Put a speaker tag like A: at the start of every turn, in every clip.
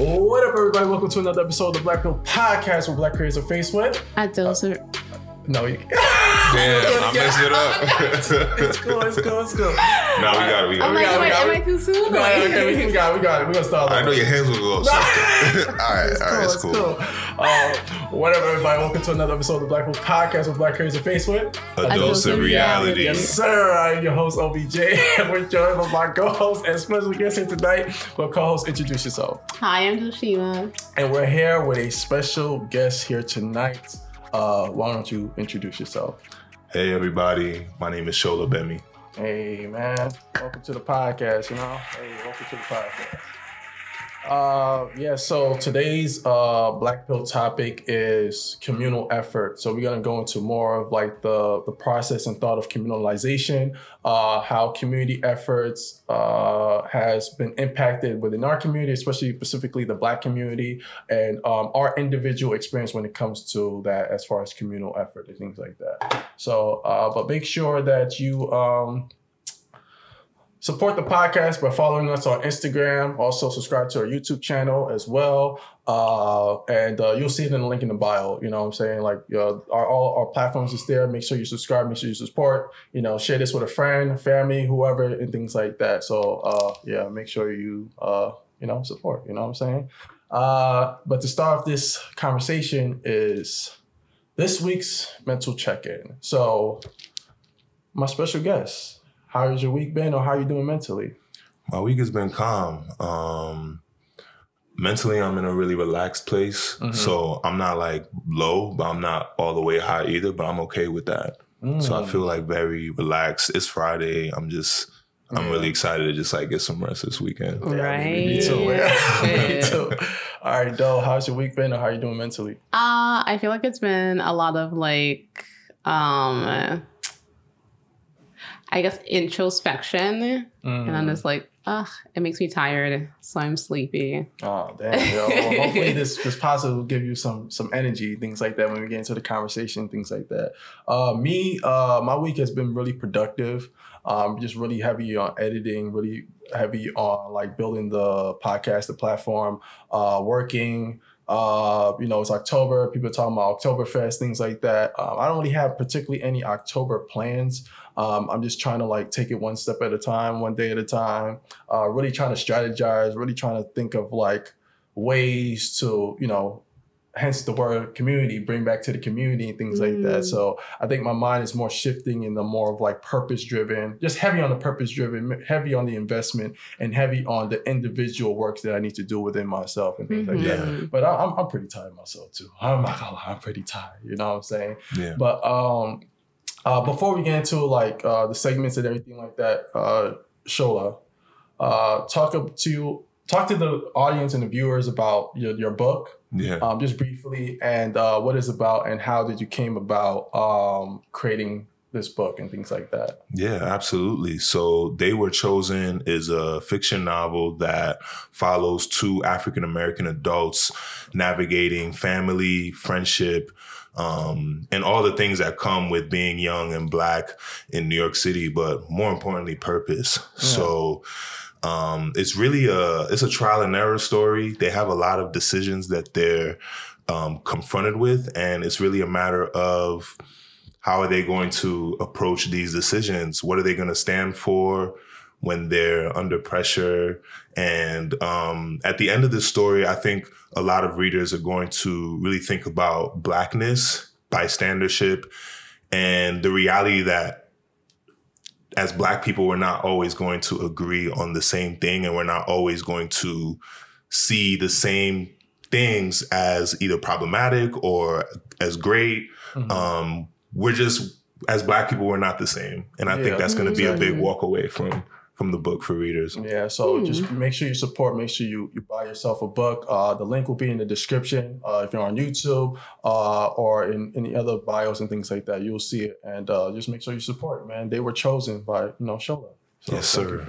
A: What up, everybody? Welcome to another episode of the Black Pill Podcast, where Black creators are faced with. No, you
B: Damn, I messed it up.
A: It's cool.
B: No, we got it.
C: I'm like, am I too soon?
A: No, okay, we got it. We're gonna start.
B: I know your hands will go up. All right, it's cool.
A: What up, everybody? Welcome to another episode of the Black Pill Podcast, where Black creators are faced with
B: A dose of reality.
A: Yes, sir. I'm your host, OBJ, and we're joined by my co-host and special guest here tonight. Well, co-host, introduce yourself.
C: Hi, I'm Joshima.
A: And we're here with a special guest here tonight. Why don't you introduce yourself?
B: Hey, everybody. My name is Shola Bemi.
A: Hey, man. Welcome to the podcast, welcome to the podcast. So today's Black Pill topic is communal effort. So we're going to go into more of like the process and thought of communalization, how community efforts has been impacted within our community, especially specifically the Black community, and our individual experience when it comes to that as far as communal effort and things like that. So, but make sure that you support the podcast by following us on Instagram. Also subscribe to our YouTube channel as well. And you'll see it in the link in the bio. You know what I'm saying? Like all our platforms is there. Make sure you subscribe, make sure you support, share this with a friend, family, whoever, and things like that. So make sure you support, you know what I'm saying? But to start off this conversation is this week's mental check-in. So my special guest, how has your week been, or how are you doing mentally?
B: My week has been calm. Mentally, I'm in a really relaxed place. Mm-hmm. So I'm not like low, but I'm not all the way high either, but I'm okay with that. So I feel like very relaxed. It's Friday. I'm really excited to just like get some rest this weekend.
C: Right.
A: Me too. Me too. All right, Doe, how's your week been, or how are you doing mentally?
C: I feel like it's been a lot of like, I guess introspection, and I'm just like, it makes me tired, so I'm sleepy.
A: Oh, damn, yo. Well, hopefully this podcast will give you some energy, things like that when we get into the conversation, things like that. My week has been really productive. Just really heavy on editing, really heavy on like building the podcast, the platform, working. It's October. People are talking about Oktoberfest, things like that. I don't really have particularly any October plans. I'm just trying to like take it one step at a time, one day at a time. Really trying to strategize, really trying to think of like ways to, hence the word community, bring back to the community and things like that. So I think my mind is more shifting in the more of like purpose-driven, just heavy on the purpose-driven, heavy on the investment, and heavy on the individual works that I need to do within myself and things like that. But I'm pretty tired myself too. I'm not gonna lie, I'm pretty tired. You know what I'm saying? Yeah. But before we get into like the segments and everything like that, Shola, talk to the audience and the viewers about your book. Yeah. Just briefly, and what it's about, and how did you came about creating this book and things like that.
B: Yeah, absolutely. So They Were Chosen is a fiction novel that follows two African-American adults navigating family, friendship, and all the things that come with being young and Black in New York City, but more importantly, purpose. Yeah. So it's really it's a trial and error story. They have a lot of decisions that they're confronted with, and it's really a matter of how are they going to approach these decisions? What are they going to stand for when they're under pressure? And at the end of this story, I think a lot of readers are going to really think about Blackness, bystandership, and the reality that as Black people, we're not always going to agree on the same thing, and we're not always going to see the same things as either problematic or as great. Mm-hmm. We're just, as Black people, we're not the same. And I think that's going to be a big walk away from the book for readers.
A: Yeah, so just make sure you support, make sure you buy yourself a book. The link will be in the description. If you're on YouTube or in any other bios and things like that, you'll see it. And just make sure you support, man. They Were Chosen by, Shola. So,
B: yes, sir.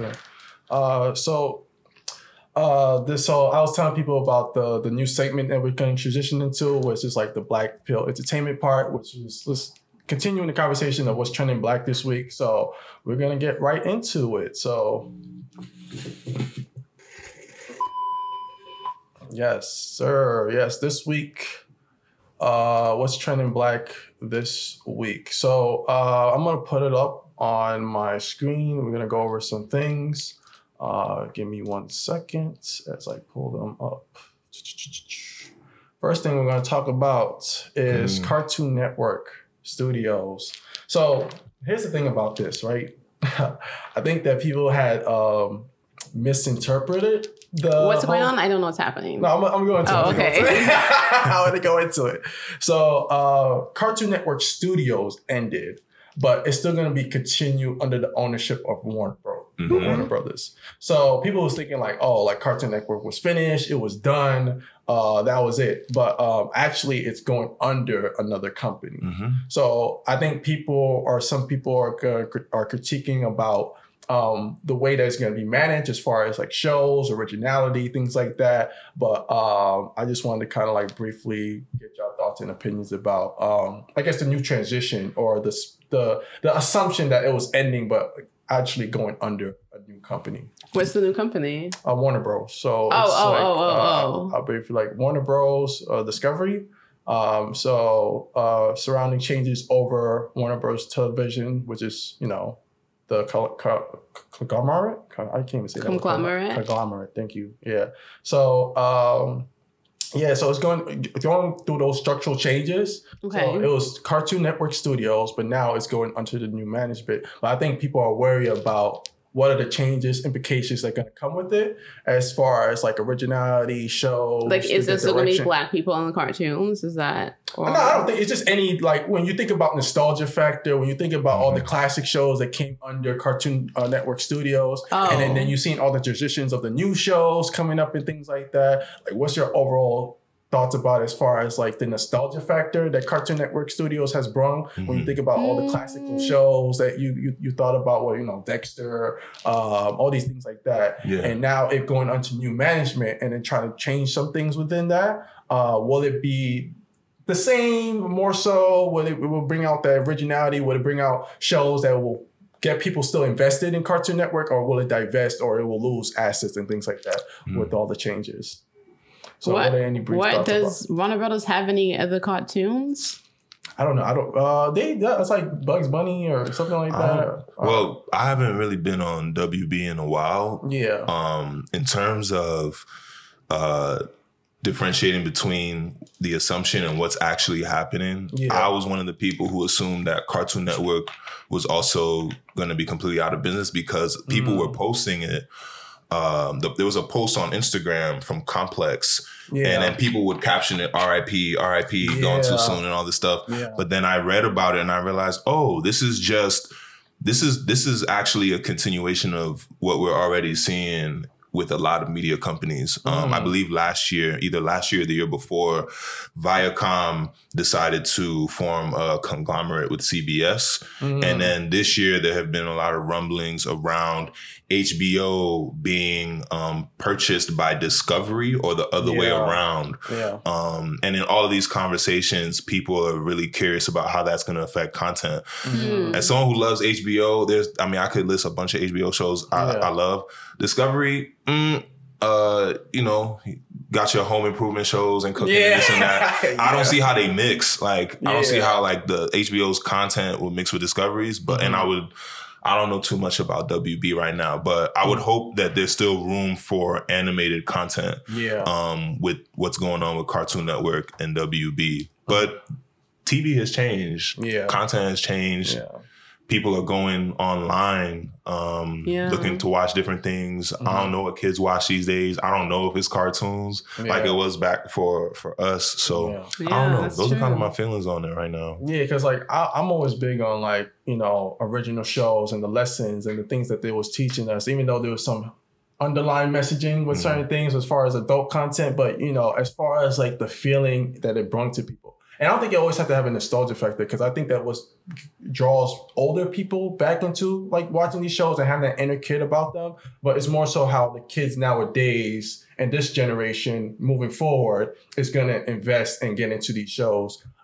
A: So I was telling people about the new segment that we're going to transition into, which is like the Black Pill entertainment part, which is continuing the conversation of what's trending Black this week. So we're going to get right into it. So Yes, sir. Yes, this week. What's trending black this week? So I'm gonna put it up on my screen. We're gonna go over some things. Give me 1 second as I pull them up. First thing we're gonna talk about is Cartoon Network Studios. So here's the thing about this, right? I think that people had misinterpreted
C: what's going on? I don't know what's happening.
A: No, I'm going to.
C: Oh, okay.
A: I want to go into it. So, Cartoon Network Studios ended, but it's still going to be continued under the ownership of Warner Brothers. So people was thinking like, oh, like Cartoon Network was finished, it was done, that was it. But actually, it's going under another company. So I think some people are critiquing about the way that it's going to be managed as far as like shows, originality, things like that. But I just wanted to kind of like briefly get your thoughts and opinions about, I guess, the new transition or the assumption that it was ending, but actually going under a new company.
C: What's the new company?
A: Warner Bros. So I believe like Warner Bros. Discovery. Surrounding changes over Warner Bros. Television, which is, the conglomerate. I can't even say that. Conglomerate. Thank you. Yeah. So so it's going through those structural changes.
C: Okay.
A: So it was Cartoon Network Studios, but now it's going under the new management. But I think people are worried about what are the changes, implications that are going to come with it as far as like originality, shows.
C: Like, is there still going to be black people on the cartoons? Is that? Or?
A: No, I don't think it's just any, like when you think about nostalgia factor, when you think about all the classic shows that came under Cartoon Network Studios, and then you've seen all the transitions of the new shows coming up and things like that. Like, what's your overall thoughts about as far as like the nostalgia factor that Cartoon Network Studios has brought when you think about all the classical shows that you thought about, Dexter, all these things like that. Yeah. And now it going onto new management and then trying to change some things within that. Will it be the same, more so? Will it bring out the originality? Will it bring out shows that will get people still invested in Cartoon Network, or will it divest, or it will lose assets and things like that with all the changes? So what
C: does Warner Brothers have any other cartoons?
A: I don't know. It's like Bugs Bunny or something like that.
B: Well, I haven't really been on WB in a while.
A: Yeah.
B: In terms of differentiating between the assumption and what's actually happening, I was one of the people who assumed that Cartoon Network was also going to be completely out of business because people were posting it. There was a post on Instagram from Complex, and then people would caption it "R.I.P. R.I.P. Going too soon" and all this stuff. Yeah. But then I read about it and I realized, this is actually a continuation of what we're already seeing with a lot of media companies. I believe either last year or the year before, Viacom decided to form a conglomerate with CBS. And then this year, there have been a lot of rumblings around HBO being purchased by Discovery or the other way around. Yeah. And in all of these conversations, people are really curious about how that's going to affect content. As someone who loves HBO, I could list a bunch of HBO shows I love. Discovery, got your home improvement shows and cooking and this and that. I don't see how they mix. I don't see how like the HBO's content will mix with Discovery's, but I don't know too much about WB right now, but I would hope that there's still room for animated content with what's going on with Cartoon Network and WB. But TV has changed. Yeah. Content has changed. Yeah. People are going online, looking to watch different things. I don't know what kids watch these days. I don't know if it's cartoons like it was back for us. So I don't know. Those are kind of my feelings on it right now.
A: Yeah, because like I'm always big on original shows and the lessons and the things that they was teaching us, even though there was some underlying messaging with certain things as far as adult content. But, as far as like the feeling that it brought to people. And I don't think you always have to have a nostalgia factor, because I think that draws older people back into like watching these shows and having that inner kid about them. But it's more so how the kids nowadays and this generation moving forward is going to invest and get into these shows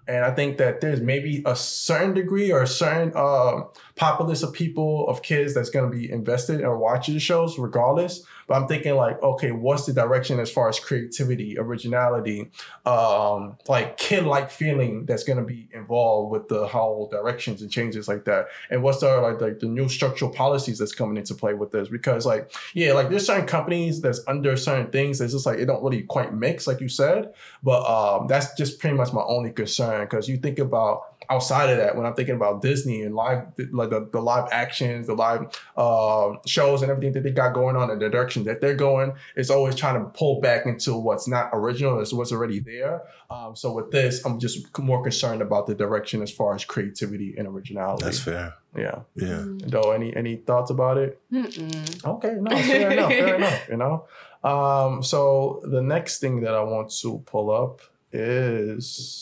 A: And I think that there's maybe a certain degree or a certain populace of people, of kids that's going to be invested or watching the shows regardless. But I'm thinking like, okay, what's the direction as far as creativity, originality, like kid-like feeling that's going to be involved with the whole directions and changes like that? And what's the like the new structural policies that's coming into play with this? Because like, yeah, like there's certain companies that's under certain things that's just like, it don't really quite mix, like you said. But that's just pretty much my only concern, because you think about outside of that, when I'm thinking about Disney and live, like the live actions, the live shows and everything that they got going on, and the direction that they're going, it's always trying to pull back into what's not original, it's what's already there. So with this, I'm just more concerned about the direction as far as creativity and originality.
B: That's fair.
A: Yeah.
B: Yeah.
A: Though, any thoughts about it? Okay, no, fair enough, fair enough, you know? So the next thing that I want to pull up is...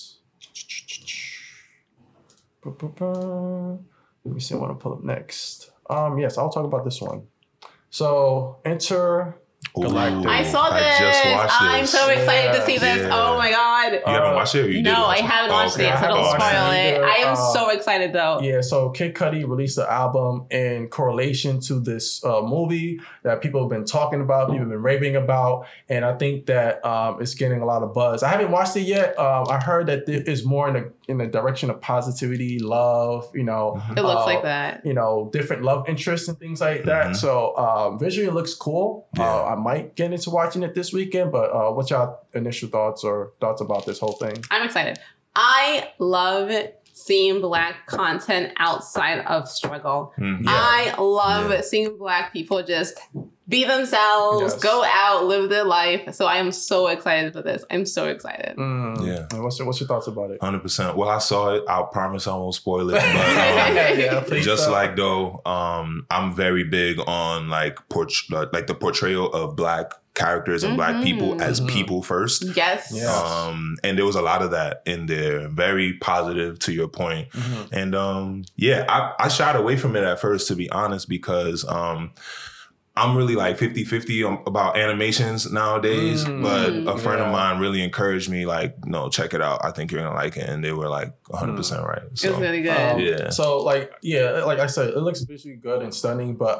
A: Let me see what I want to pull up next. Yes, I'll talk about this one. So enter Galactic.
C: I saw this.
B: I just watched this.
C: I'm so excited to see this.
B: Yeah.
C: Oh my god.
B: You haven't watched it? Or you did
C: No,
B: watch
C: I
B: it?
C: haven't watched it, so don't
A: watched
C: spoil
A: it
C: it.
A: either.
C: I am so excited though.
A: Yeah, so Kid Cudi released an album in correlation to this movie that people have been talking about, people have been raving about, and I think that it's getting a lot of buzz. I haven't watched it yet. I heard that it is more in the direction of positivity, love, you know.
C: It looks like that.
A: You know, different love interests and things like that. So visually it looks cool.
B: Yeah.
A: I might get into watching it this weekend, but what's your initial thoughts about this whole thing?
C: I'm excited. I love seeing Black content outside of struggle.
B: Yeah.
C: I love seeing Black people just be themselves,
A: Yes.
C: go out, live their life. So I am so excited for this. I'm so excited.
B: Yeah.
A: And what's your thoughts about it?
B: 100%. Well, I saw it. I promise I won't spoil it. But
A: Yeah, please
B: just
A: don't.
B: like though, I'm very big on like the portrayal of Black characters and Black people as people first.
C: Yes.
A: Yeah.
B: And there was a lot of that in there. Very positive to your point. And I shied away from it at first, to be honest, because I'm really like 50-50 about animations nowadays, but a friend of mine really encouraged me, like, no, check it out. I think you're gonna like it. And they were like 100% right. So,
C: It's really good.
B: yeah.
A: So like I said, it looks visually good and stunning, but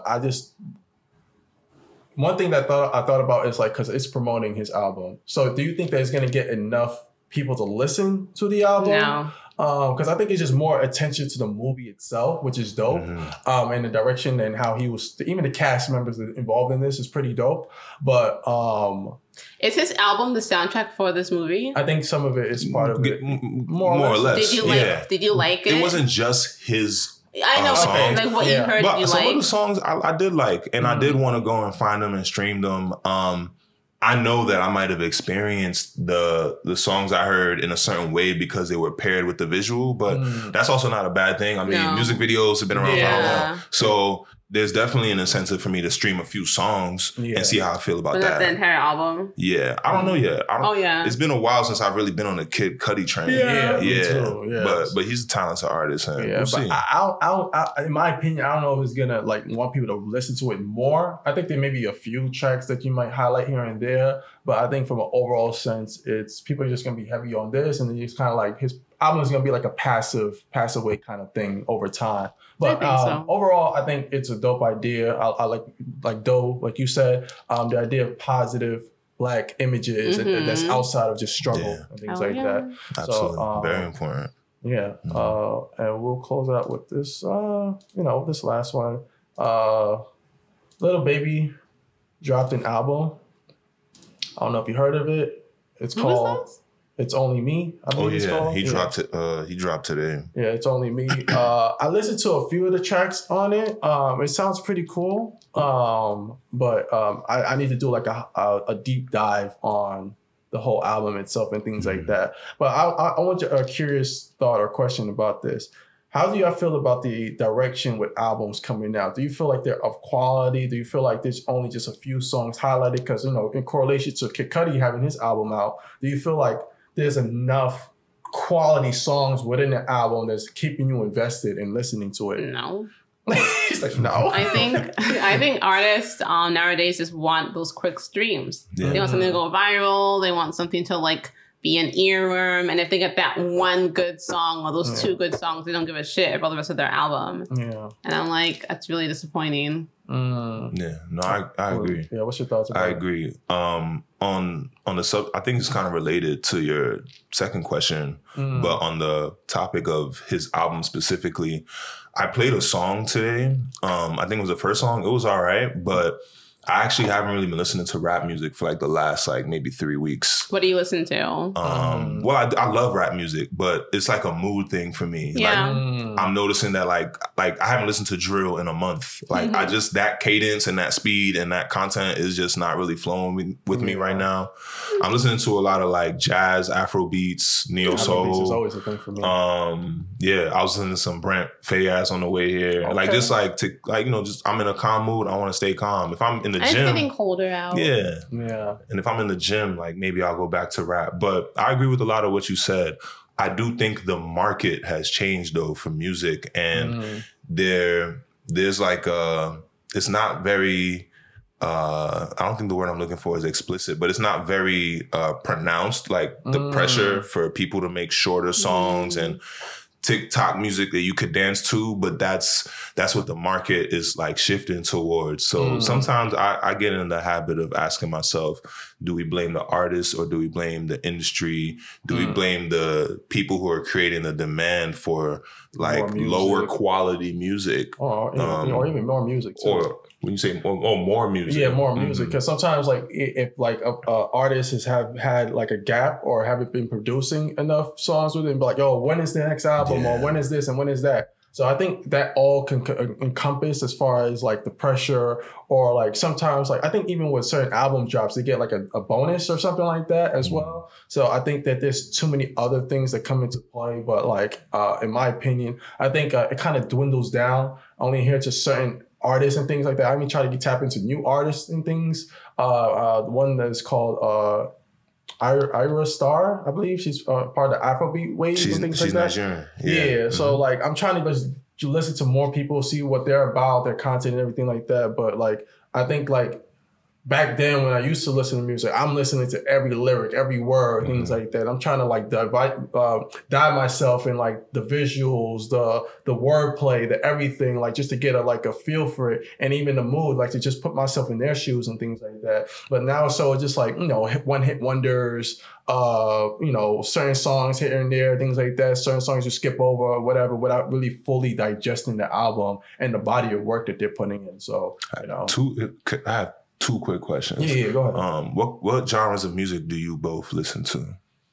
A: one thing that I thought about is like, because it's promoting his album. So do you think that it's gonna get enough people to listen to the album?
C: No.
A: Because I think it's just more attention to the movie itself, which is dope. And the direction and how he was, even the cast members involved in this is pretty dope. But
C: Is his album the soundtrack for this movie?
A: I think some of it is part of it.
B: More or less.
C: Did you like it?
B: It wasn't just his
C: I know,
B: songs.
C: like what you heard,
B: But
C: you
B: some
C: like.
B: of the songs I did like, and I did want to go and find them and stream them. I know that I might have experienced the songs I heard in a certain way because they were paired with the visual, but that's also not a bad thing. I mean, music videos have been around for a while. So there's definitely an incentive for me to stream a few songs and see how I feel about
C: But
B: that.
C: not the entire album.
B: Yeah, I don't know yet.
C: Yeah.
B: It's been a while since I've really been on the Kid Cudi train.
A: Yeah, me too, yes.
B: But he's a talented artist, and
A: Yeah,
B: we'll
A: but
B: see.
A: I, in my opinion, I don't know if it's gonna like want people to listen to it more. I think there may be a few tracks that you might highlight here and there, but I think from an overall sense, it's people are just gonna be heavy on this, and then it's kind of like his album is gonna be like a passive way kind of thing over time. But
C: I think so.
A: Overall, I think it's a dope idea. I like Doe, like you said, the idea of positive Black images and that's outside of just struggle and things like that.
B: Absolutely,
A: So,
B: very important.
A: Yeah, and we'll close out with this. This last one. Lil Baby dropped an album. I don't know if you heard of it. It's called It's Only Me. I believe it's called.
B: He dropped it. He dropped today.
A: Yeah, It's Only Me. I listened to a few of the tracks on it. It sounds pretty cool. But I need to do like a deep dive on the whole album itself and things like that. But I want a curious thought or question about this. How do y'all feel about the direction with albums coming out? Do you feel like they're of quality? Do you feel like there's only just a few songs highlighted? Because, in correlation to Kid Cudi having his album out, do you feel like there's enough quality songs within the album that's keeping you invested in listening to it?
C: No.
A: He's like, no.
C: I think artists nowadays just want those quick streams.
B: Yeah.
C: They want something to go viral. They want something to like be an earworm. And if they get that one good song or those two good songs, they don't give a shit about the rest of their album.
A: Yeah.
C: And I'm like, that's really disappointing.
B: Yeah, no, I agree.
A: Yeah, what's your thoughts about
B: I agree. On the sub, I think it's kind of related to your second question, but on the topic of his album specifically, I played a song today. I think it was the first song. It was all right, but I actually haven't really been listening to rap music for like the last like maybe 3 weeks.
C: What do you listen to?
B: Well, I love rap music, but it's like a mood thing for me.
C: Yeah.
B: Like, I'm noticing that like I haven't listened to drill in a month. Like I just, that cadence and that speed and that content is just not really flowing with me right now. I'm listening to a lot of like jazz, Afro beats, neo soul.
A: Afrobeats is always a thing for me.
B: Yeah, I was listening to some Brent Faiyaz on the way here.
A: Okay.
B: Like just like to like, you know, just I'm in a calm mood. I want to stay calm. If I'm in the
C: It's
B: gym,
C: getting colder out.
B: yeah.
A: Yeah.
B: And if I'm in the gym, like maybe I'll go back to rap. But I agree with a lot of what you said. I do think the market has changed though for music, and there's like it's not very I don't think the word I'm looking for is explicit, but it's not very pronounced, like the pressure for people to make shorter songs and TikTok music that you could dance to, but that's what the market is like shifting towards. So sometimes I get in the habit of asking myself, do we blame the artists or do we blame the industry? Do we blame the people who are creating the demand for like lower quality music?
A: Or even more music too.
B: Or when you say more music.
A: Yeah, more music. Because sometimes like if like a artist has had like a gap or haven't been producing enough songs with it, and be like, yo, when is the next album or when is this and when is that? So I think that all can encompass as far as like the pressure, or like sometimes like I think even with certain album drops, they get like a bonus or something like that as well. So I think that there's too many other things that come into play. But like in my opinion, I think it kind of dwindles down only here to certain artists and things like that. I mean, try to tap into new artists and things. The one that's called Ira Star, I believe she's part of the Afrobeat wave and things like that.
B: Nigerian.
A: Yeah. So like I'm trying to just listen to more people, see what they're about, their content and everything like that. But like I think like back then when I used to listen to music, I'm listening to every lyric, every word, things like that. I'm trying to like dive myself in like the visuals, the wordplay, the everything, like just to get a feel for it, and even the mood, like to just put myself in their shoes and things like that. But now, so it's just like, you know, one hit wonders, you know, certain songs here and there, things like that. Certain songs you skip over or whatever without really fully digesting the album and the body of work that they're putting in. So, you know,
B: I have two quick questions.
A: Yeah, go ahead.
B: What genres of music do you both listen to?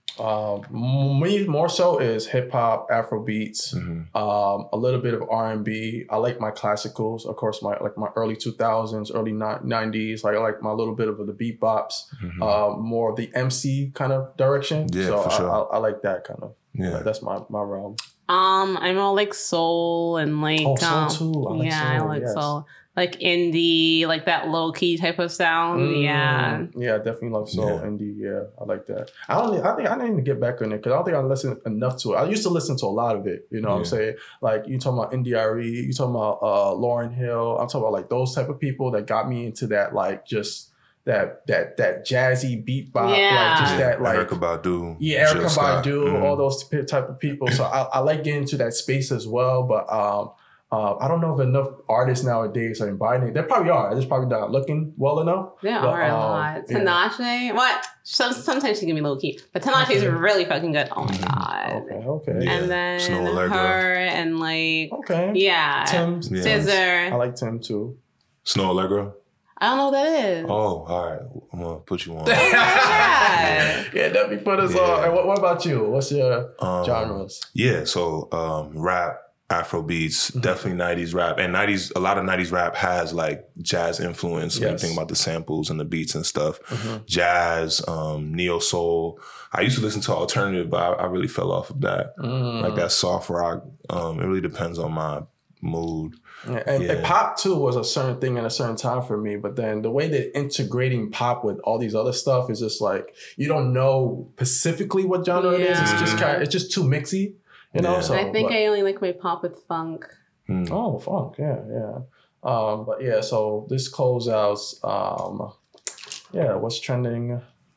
A: Me more so is hip hop, Afro beats, a little bit of R&B. I like my classicals, of course, my early 2000s, early 90s. Like I like my little bit of the beat bops, more of the MC kind of direction.
B: Yeah,
A: so
B: for sure.
A: I like that kind of.
B: Yeah,
A: that's my realm.
C: I'm all like soul and like
A: soul too.
C: I like soul. Like indie, like that low key type of sound. Yeah,
A: I definitely love soul, indie. Yeah, I like that. I think I need to get back on it because I don't think I listen enough to it. I used to listen to a lot of it. You know what I'm saying? Like you talking about Indie.RE, you talking about Lauryn Hill. I'm talking about like those type of people that got me into that, like just that jazzy beat bop, like just that like
B: Erykah Badu.
A: Yeah, Erykah Badu, all those type of people. So I like getting into that space as well, but I don't know if enough artists nowadays are inviting it. They probably are. They're just probably not looking well enough.
C: There are a lot. Tinashe, what? Sometimes she can be low key, but Tinashe is really fucking good. Oh my god.
A: Okay.
B: Yeah.
C: And then her and like
A: Tim,
C: Scissor.
A: I like Tim too.
B: Snow Allegra.
C: I don't know what that is.
B: Oh, all right. I'm gonna put you on.
A: Yeah, definitely put us on. And what about you? What's your genres?
B: Yeah, so rap, Afro beats, definitely 90s rap. And a lot of 90s rap has like jazz influence when you think about the samples and the beats and stuff. Jazz, neo soul. I used to listen to alternative, but I really fell off of that. Like that soft rock. It really depends on my mood.
A: And pop too was a certain thing at a certain time for me, but then the way they're integrating pop with all these other stuff is just like you don't know specifically what genre it is. It's just too mixy, you know. So
C: I think I only like my pop with funk.
A: Oh, funk, yeah. But yeah, so this closeouts, what's trending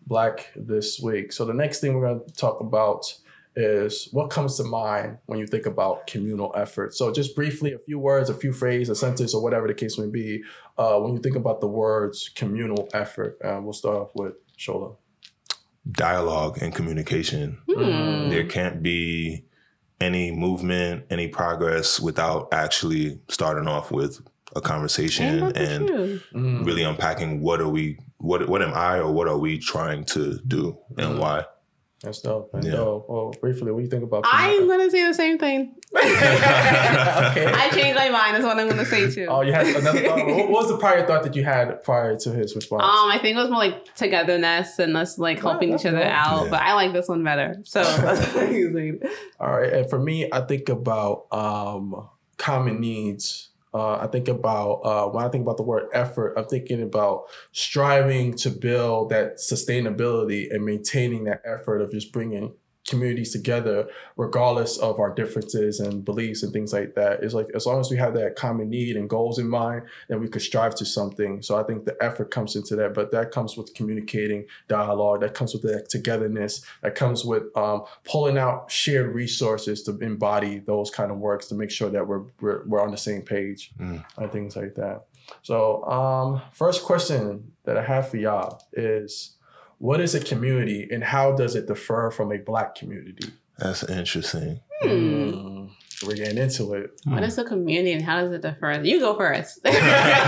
A: Black this week. So the next thing we're going to talk about is what comes to mind when you think about communal effort. So just briefly, a few words, a few phrases, a sentence, or whatever the case may be. When you think about the words communal effort, we'll start off with Shola.
B: Dialogue and communication. There can't be any movement, any progress without actually starting off with a conversation and really unpacking what am I or what are we trying to do and why.
A: That's dope. Well, briefly, what do you think about
C: I'm going to say the same thing.
A: Okay.
C: I changed my mind. That's what I'm going to say too.
A: Oh, you had another thought? What was the prior thought that you had prior to his response?
C: I think it was more like togetherness and us like helping each other out. Yeah. But I like this one better. So that's what he's saying.
A: All right. And for me, I think about common needs. I think about when I think about the word effort, I'm thinking about striving to build that sustainability and maintaining that effort of just bringing communities together, regardless of our differences and beliefs and things like that. It's like, as long as we have that common need and goals in mind, then we could strive to something. So I think the effort comes into that, but that comes with communicating, dialogue, that comes with that togetherness, that comes with pulling out shared resources to embody those kind of works to make sure that we're on the same page and things like that. So first question that I have for y'all is, what is a community and how does it differ from a Black community?
B: That's interesting.
A: We're getting into it.
C: What is a community and how does it differ? You go first.
A: Because,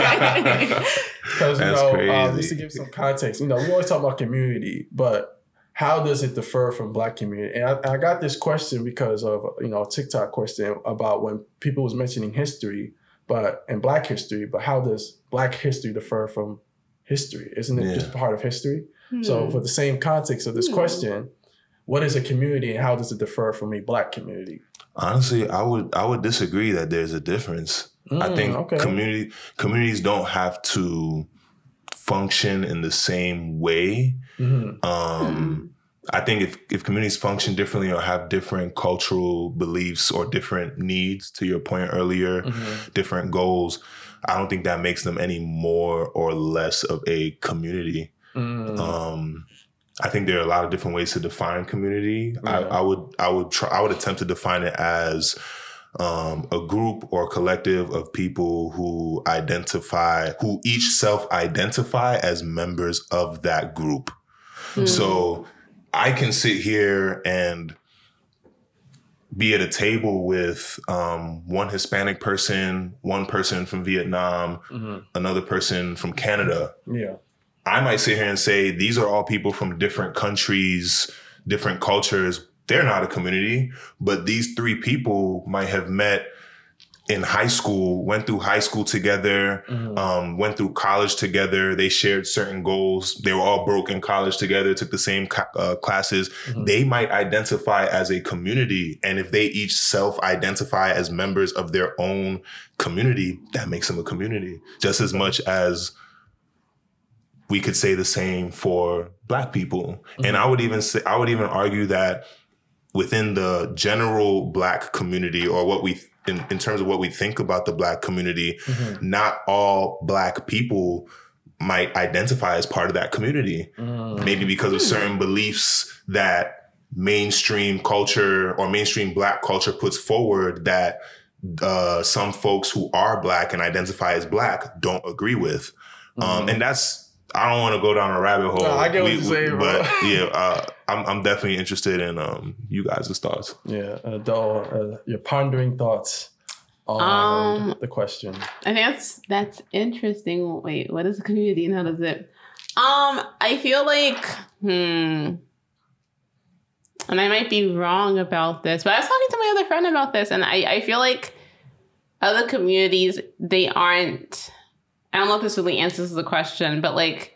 A: just to give some context, we always talk about community, but how does it differ from Black community? And I got this question because of, a TikTok question about when people was mentioning history, and Black history, but how does Black history differ from history? Isn't it just part of history? So for the same context of this question, what is a community and how does it differ from a Black community?
B: Honestly, I would disagree that there's a difference. I think communities don't have to function in the same way. I think if communities function differently or have different cultural beliefs or different needs, to your point earlier, different goals, I don't think that makes them any more or less of a community. I think there are a lot of different ways to define community. I would attempt to define it as a group or collective of people who each self-identify as members of that group. So I can sit here and be at a table with one Hispanic person, one person from Vietnam, another person from Canada. Yeah. I might sit here and say, these are all people from different countries, different cultures. They're not a community, but these three people might have met in high school, went through high school together, went through college together. They shared certain goals. They were all broke in college together, took the same classes. They might identify as a community. And if they each self-identify as members of their own community, that makes them a community. Just as much as we could say the same for Black people. And I would even argue that within the general Black community, or what we in terms of what we think about the Black community, not all Black people might identify as part of that community. Maybe because of certain beliefs that mainstream culture or mainstream Black culture puts forward that some folks who are Black and identify as Black don't agree with. And I don't want to go down a rabbit hole.
A: No, I get what you're saying,
B: but yeah, I'm definitely interested in you guys' thoughts.
A: Yeah, your pondering thoughts on the question.
C: I think that's interesting. Wait, what is a community and how does it? I feel like, and I might be wrong about this, but I was talking to my other friend about this, and I feel like other communities, they aren't. I don't know if this really answers the question, but like,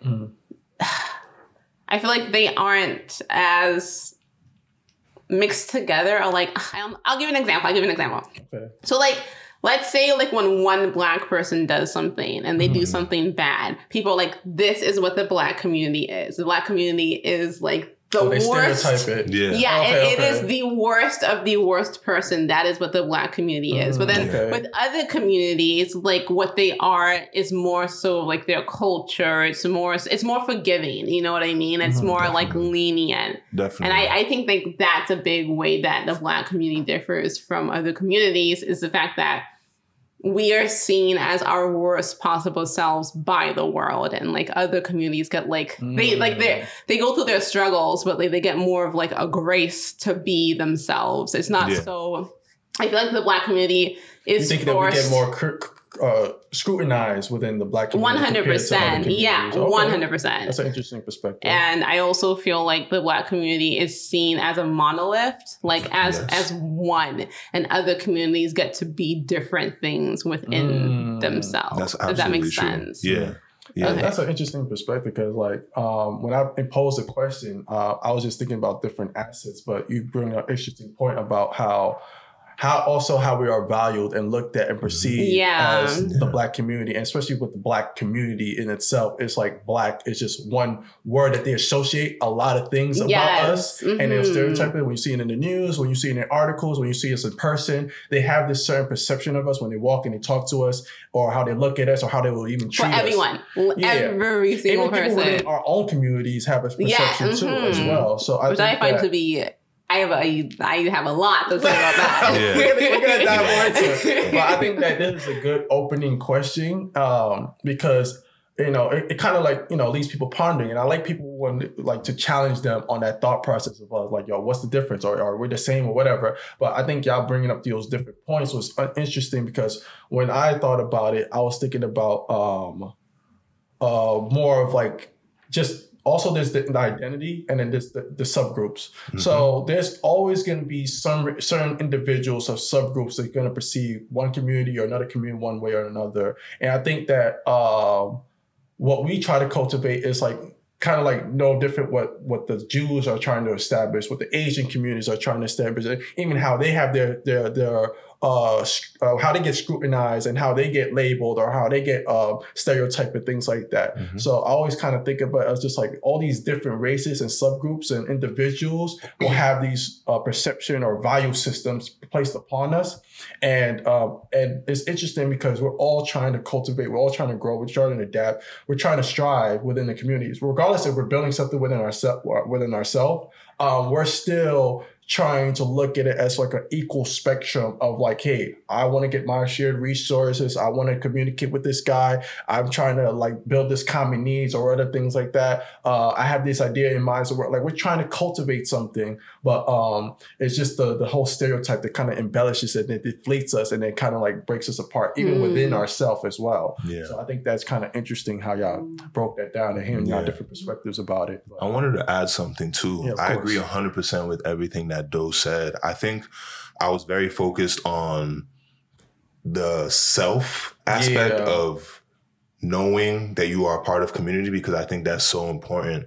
C: I feel like they aren't as mixed together. Or like, I'll give an example. Okay. So like, let's say like when one Black person does something and they do something bad, people are like, this is what the Black community is. The Black community is like the
A: they
C: worst.
A: stereotype it.
B: Yeah.
C: Yeah,
A: Okay,
C: it is the worst of the worst person. That is what the Black community is. But then with other communities, like what they are is more so like their culture. It's more forgiving. You know what I mean? It's more like lenient.
B: Definitely.
C: And I think like that's a big way that the Black community differs from other communities is the fact that we are seen as our worst possible selves by the world, and like other communities get like they go through their struggles, but like they get more of like a grace to be themselves. It's not so. I feel like the Black community is
A: you think
C: forced.
A: that we get more scrutinized within the Black community?
C: 100%. Yeah, 100%.
A: That's an interesting perspective.
C: And I also feel like the Black community is seen as a monolith, like as one, and other communities get to be different things within themselves.
B: That's absolutely
C: Does that make
B: true.
C: sense?
B: Yeah. Yeah.
A: Okay. That's an interesting perspective because, like, when I posed the question, I was just thinking about different assets, but you bring up an interesting point about how we are valued and looked at and perceived as the Black community, and especially with the Black community in itself. It's like Black is just one word that they associate a lot of things about us, and they'll stereotype it when you see it in the news, when you see it in articles, when you see us in person. They have this certain perception of us when they walk and they talk to us, or how they look at us, or how they will even treat us.
C: For everyone, every single
A: even people
C: person.
A: within our own communities have a perception too as well. So
C: which I find to be. I have a lot to say about that.
A: We're gonna dive more into it. But I think that this is a good opening question because it kind of like leaves people pondering, and I like people want like to challenge them on that thought process of like, yo, what's the difference, or are we the same, or whatever. But I think y'all bringing up those different points was interesting because when I thought about it, I was thinking about more of like just. Also, there's the identity, and then there's the subgroups. So there's always going to be some certain individuals or subgroups that are going to perceive one community or another community one way or another. And I think that what we try to cultivate is like kind of like no different what the Jews are trying to establish, what the Asian communities are trying to establish, even how they have their how they get scrutinized and how they get labeled or how they get stereotyped and things like that. So I always kind of think about it as just like all these different races and subgroups and individuals will have these perception or value systems placed upon us. And it's interesting because we're all trying to cultivate, we're all trying to grow, we're trying to adapt, we're trying to strive within the communities. Regardless if we're building something within ourselves, we're still trying to look at it as like an equal spectrum of like, hey, I want to get my shared resources. I want to communicate with this guy. I'm trying to like build this common needs or other things like that. I have this idea in mind. So we're trying to cultivate something, but it's just the whole stereotype that kind of embellishes it and it deflates us and then kind of like breaks us apart, even within ourselves as well. Yeah. So I think that's kind of interesting how y'all broke that down and hearing y'all different perspectives about it. But,
B: I wanted to add something too.
A: Yeah,
B: I agree 100% with everything that Doe said. I think I was very focused on the self aspect of knowing that you are a part of community, because I think that's so important.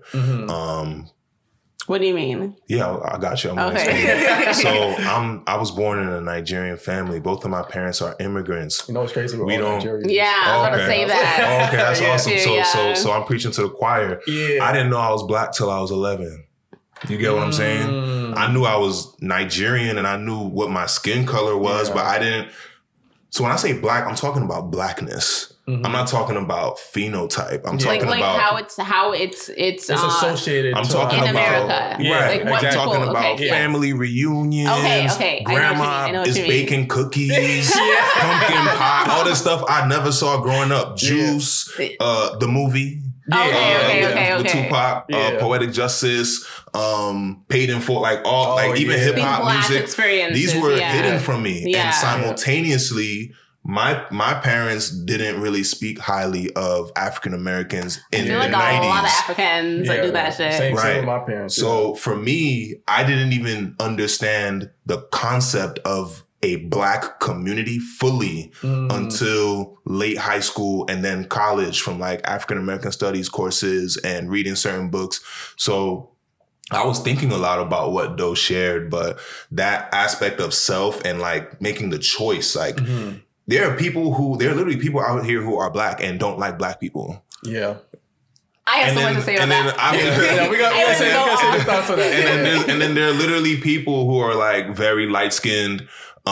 C: What do you mean?
B: Yeah, I got you. I'm gonna explain. So I was born in a Nigerian family. Both of my parents are immigrants.
A: You know what's crazy? We don't. Nigerians.
C: Yeah, I was gonna say that.
B: Okay, that's awesome. So I'm preaching to the choir. Yeah. I didn't know I was Black till I was 11. You get what I'm saying? I knew I was Nigerian and I knew what my skin color was, but I didn't. So when I say Black, I'm talking about Blackness. I'm not talking about phenotype. I'm talking about
C: how it's
A: associated.
B: I'm talking
C: in
B: about
C: America.
B: Right.
C: Like
B: I'm talking about family reunions.
C: Okay.
B: Grandma is baking cookies, pumpkin pie, all this stuff I never saw growing up. Juice, the movie.
C: With
B: Tupac, Poetic Justice, Paid in Full, like all, even hip hop music. These were hidden from me, and simultaneously, my parents didn't really speak highly of African Americans in the 90s.
C: A lot of Africans that do that shit.
A: Same with my parents.
B: So for me, I didn't even understand the concept of a Black community fully until late high school and then college, from like African American studies courses and reading certain books. So I was thinking a lot about what Doe shared, but that aspect of self and like making the choice, like there are literally people out here who are Black and don't like Black people.
C: I have so much to say about that.
A: We gotta say your thoughts on that.
B: And then there are literally people who are like very light skinned,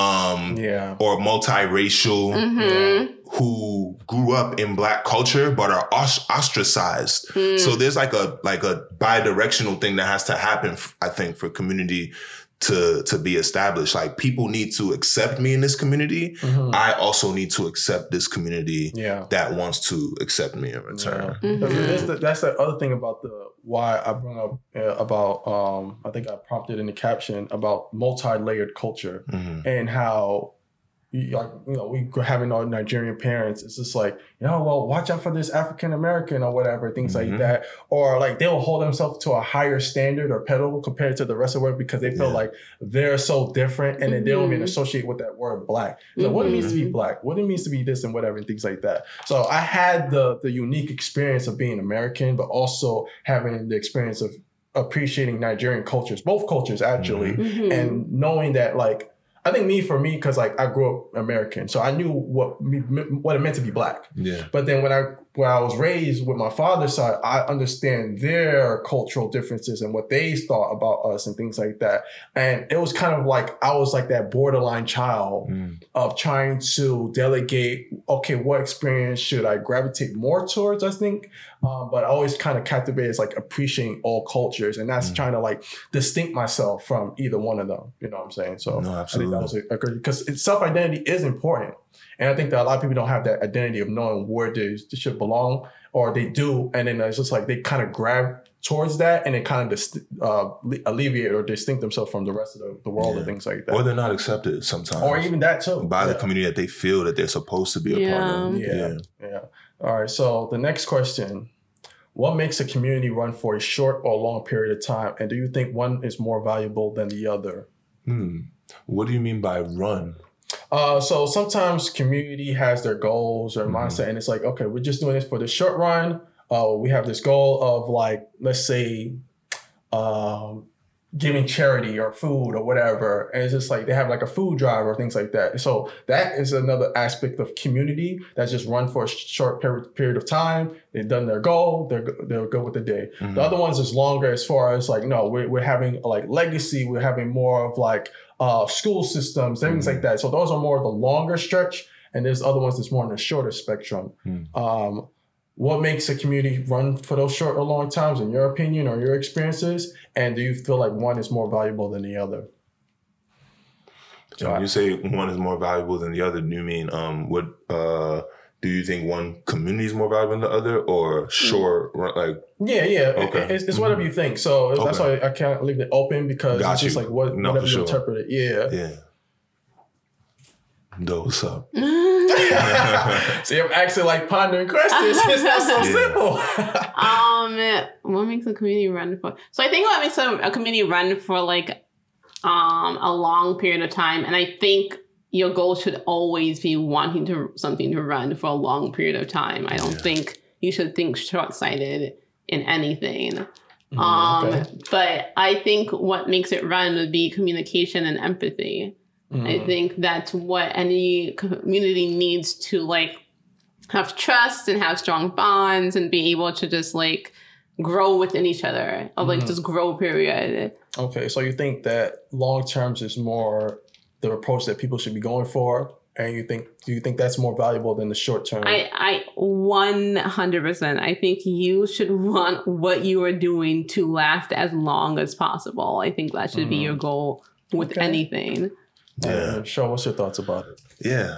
B: or multiracial, who grew up in Black culture but are ostracized. So there's like a bi-directional thing that has to happen, I think, for community to be established. Like, people need to accept me in this community. I also need to accept this community that wants to accept me in return.
A: That's the other thing about why I brought up about I think I prompted in the caption about multi-layered culture and how we having our Nigerian parents. It's just like, well, watch out for this African American or whatever, things like that. Or like they'll hold themselves to a higher standard or pedal compared to the rest of the world because they feel like they're so different, and then they don't even associate with that word Black. So what it means to be Black, what it means to be this and whatever, and things like that. So I had the unique experience of being American, but also having the experience of appreciating Nigerian cultures, both cultures actually, and knowing that like, I think for me, because like I grew up American, so I knew what it meant to be Black. Yeah. But then when I was raised with my father's side, I understand their cultural differences and what they thought about us and things like that. And it was kind of like I was like that borderline child of trying to delegate. Okay, what experience should I gravitate more towards? I think, but I always kind of captivated as like appreciating all cultures, and that's trying to like distinct myself from either one of them. You know what I'm saying? So no, absolutely. I think that was because self-identity is important. And I think that a lot of people don't have that identity of knowing where they should belong, or they do. And then it's just like they kind of grab towards that and they kind of alleviate or distinct themselves from the rest of the world and things like that.
B: Or they're not accepted sometimes.
A: Or even that too.
B: By the community that they feel that they're supposed to be a part of.
A: Yeah. All right. So the next question. What makes a community run for a short or long period of time? And do you think one is more valuable than the other?
B: What do you mean by run?
A: So sometimes community has their goals or mindset, and it's like, okay, we're just doing this for the short run. We have this goal of like, let's say, giving charity or food or whatever. And it's just like they have like a food drive or things like that. So that is another aspect of community that's just run for a short period of time. They've done their goal. They're good with the day. The other ones is longer as far as like, no, we're having like legacy. We're having more of like school systems, things like that. So those are more of the longer stretch. And there's other ones that's more on the shorter spectrum. What makes a community run for those short or long times, in your opinion or your experiences? And do you feel like one is more valuable than the other?
B: So when you say one is more valuable than the other, do you mean do you think one community is more valuable than the other, or short? Like
A: okay, it's whatever you think. So that's why I can't leave it open, because it's just like whatever you interpret it. Yeah.
B: What's up?
A: See, I'm actually like pondering questions. It's not so simple.
C: What makes a community run for? So I think what makes a community run for like a long period of time, and I think your goal should always be wanting something to run for a long period of time. I don't think you should think short-sighted in anything. But I think what makes it run would be communication and empathy. I think that's what any community needs to like have trust and have strong bonds and be able to just like grow within each other, or like just grow, period.
A: Okay, so you think that long terms is more the approach that people should be going for, and do you think that's more valuable than the short term?
C: I 100%. I think you should want what you are doing to last as long as possible. I think that should be your goal with anything.
A: Sean, what's your thoughts about it?
B: Yeah.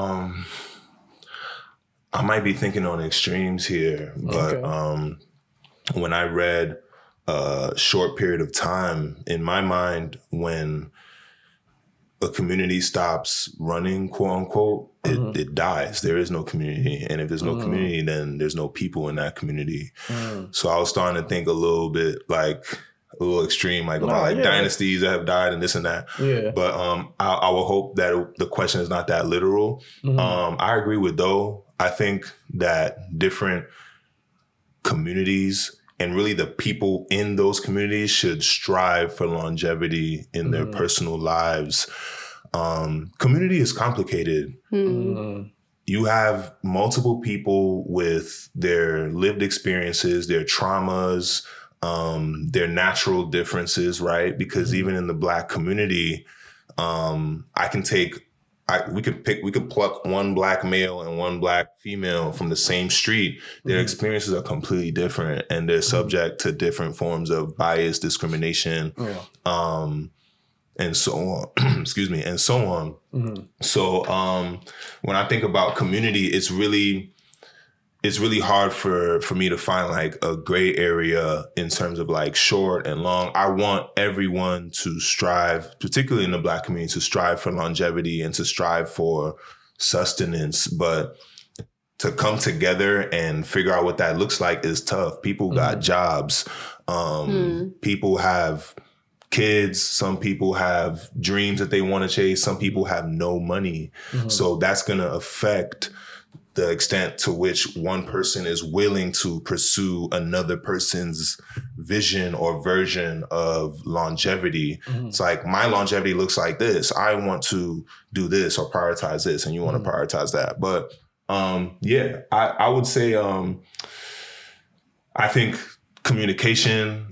B: I might be thinking on extremes here, but when I read short period of time, in my mind, when a community stops running, quote unquote, it dies. There is no community. And if there's no community, then there's no people in that community. So I was starting to think a little bit like a little extreme, like about like dynasties that have died and this and that. But I will hope that the question is not that literal. I agree with Doe. I think that different communities and really the people in those communities should strive for longevity in their personal lives. Community is complicated. you have multiple people with their lived experiences, their traumas, their natural differences, right? Because even in the Black community, we could pluck one Black male and one Black female from the same street. Their experiences are completely different, and they're subject to different forms of bias, discrimination, and so on. Excuse me, and so on. So when I think about community, it's really hard for me to find like a gray area in terms of like short and long. I want everyone to strive, particularly in the Black community, to strive for longevity and to strive for sustenance. But to come together and figure out what that looks like is tough. People got jobs. People have kids. Some people have dreams that they want to chase. Some people have no money. So that's going to affect the extent to which one person is willing to pursue another person's vision or version of longevity. It's like, my longevity looks like this. I want to do this or prioritize this, and you want to prioritize that. But I would say I think communication,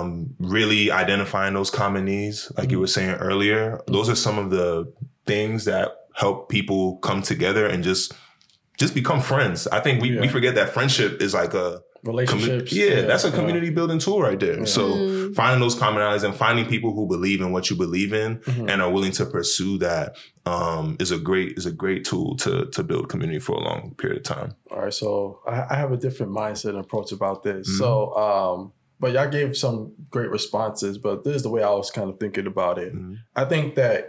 B: really identifying those common needs, like you were saying earlier, those are some of the things that help people come together and just become friends. I think we forget that friendship is like a
A: relationships.
B: That's a community building tool right there. So finding those commonalities and finding people who believe in what you believe in and are willing to pursue that is a great tool to build community for a long period of time.
A: All right, so I have a different mindset and approach about this. So, but y'all gave some great responses, but this is the way I was kind of thinking about it. I think that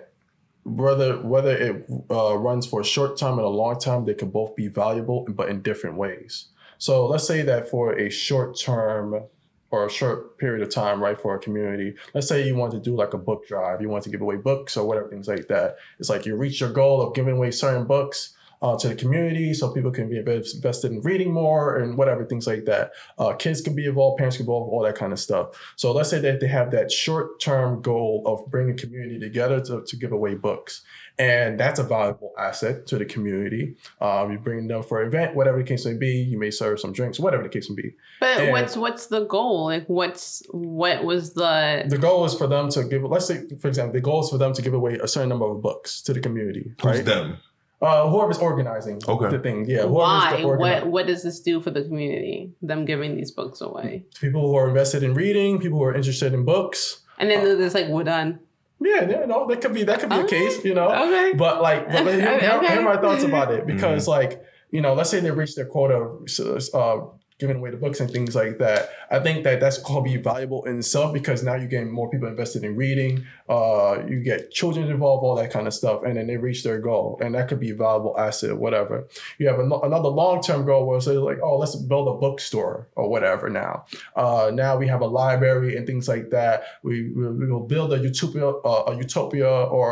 A: whether it runs for a short time and a long time, they can both be valuable, but in different ways. So let's say that for a short term or a short period of time, right, for a community, let's say you want to do like a book drive, you want to give away books or whatever, things like that. It's like you reach your goal of giving away certain books to the community so people can be invested in reading more and whatever, things like that. Kids can be involved, parents can be involved, all that kind of stuff. So let's say that they have that short-term goal of bringing community together to give away books. And that's a valuable asset to the community. You bring them for an event, whatever the case may be. You may serve some drinks, whatever the case may be.
C: But what's the goal? Like, what was the
A: goal is for them to give? Let's say, for example, the goal is for them to give away a certain number of books to the community.
B: Who's them?
A: Whoever's organizing the thing. Yeah.
C: Why? What does this do for the community? Them giving these books away?
A: People who are invested in reading, people who are interested in books.
C: And then there's like, we're done.
A: Yeah, no, that could be a case, you know. Okay. But like, here are my thoughts about it, because like, you know, let's say they reach their quota of giving away the books and things like that. I think that that's going to be valuable in itself, because now you're getting more people invested in reading. You get children involved, all that kind of stuff, and then they reach their goal, and that could be a valuable asset, whatever. You have another long-term goal where it's like, oh, let's build a bookstore or whatever. Now we have a library and things like that. We will build a utopia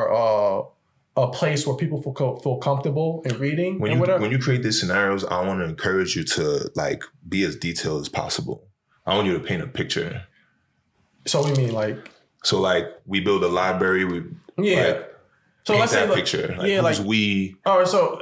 A: or a place where people feel comfortable in reading.
B: When you create these scenarios, I want to encourage you to like be as detailed as possible. I want you to paint a picture.
A: So what do you mean, like?
B: So like, we build a library. So let's say picture. Like, who's we?
A: Oh, so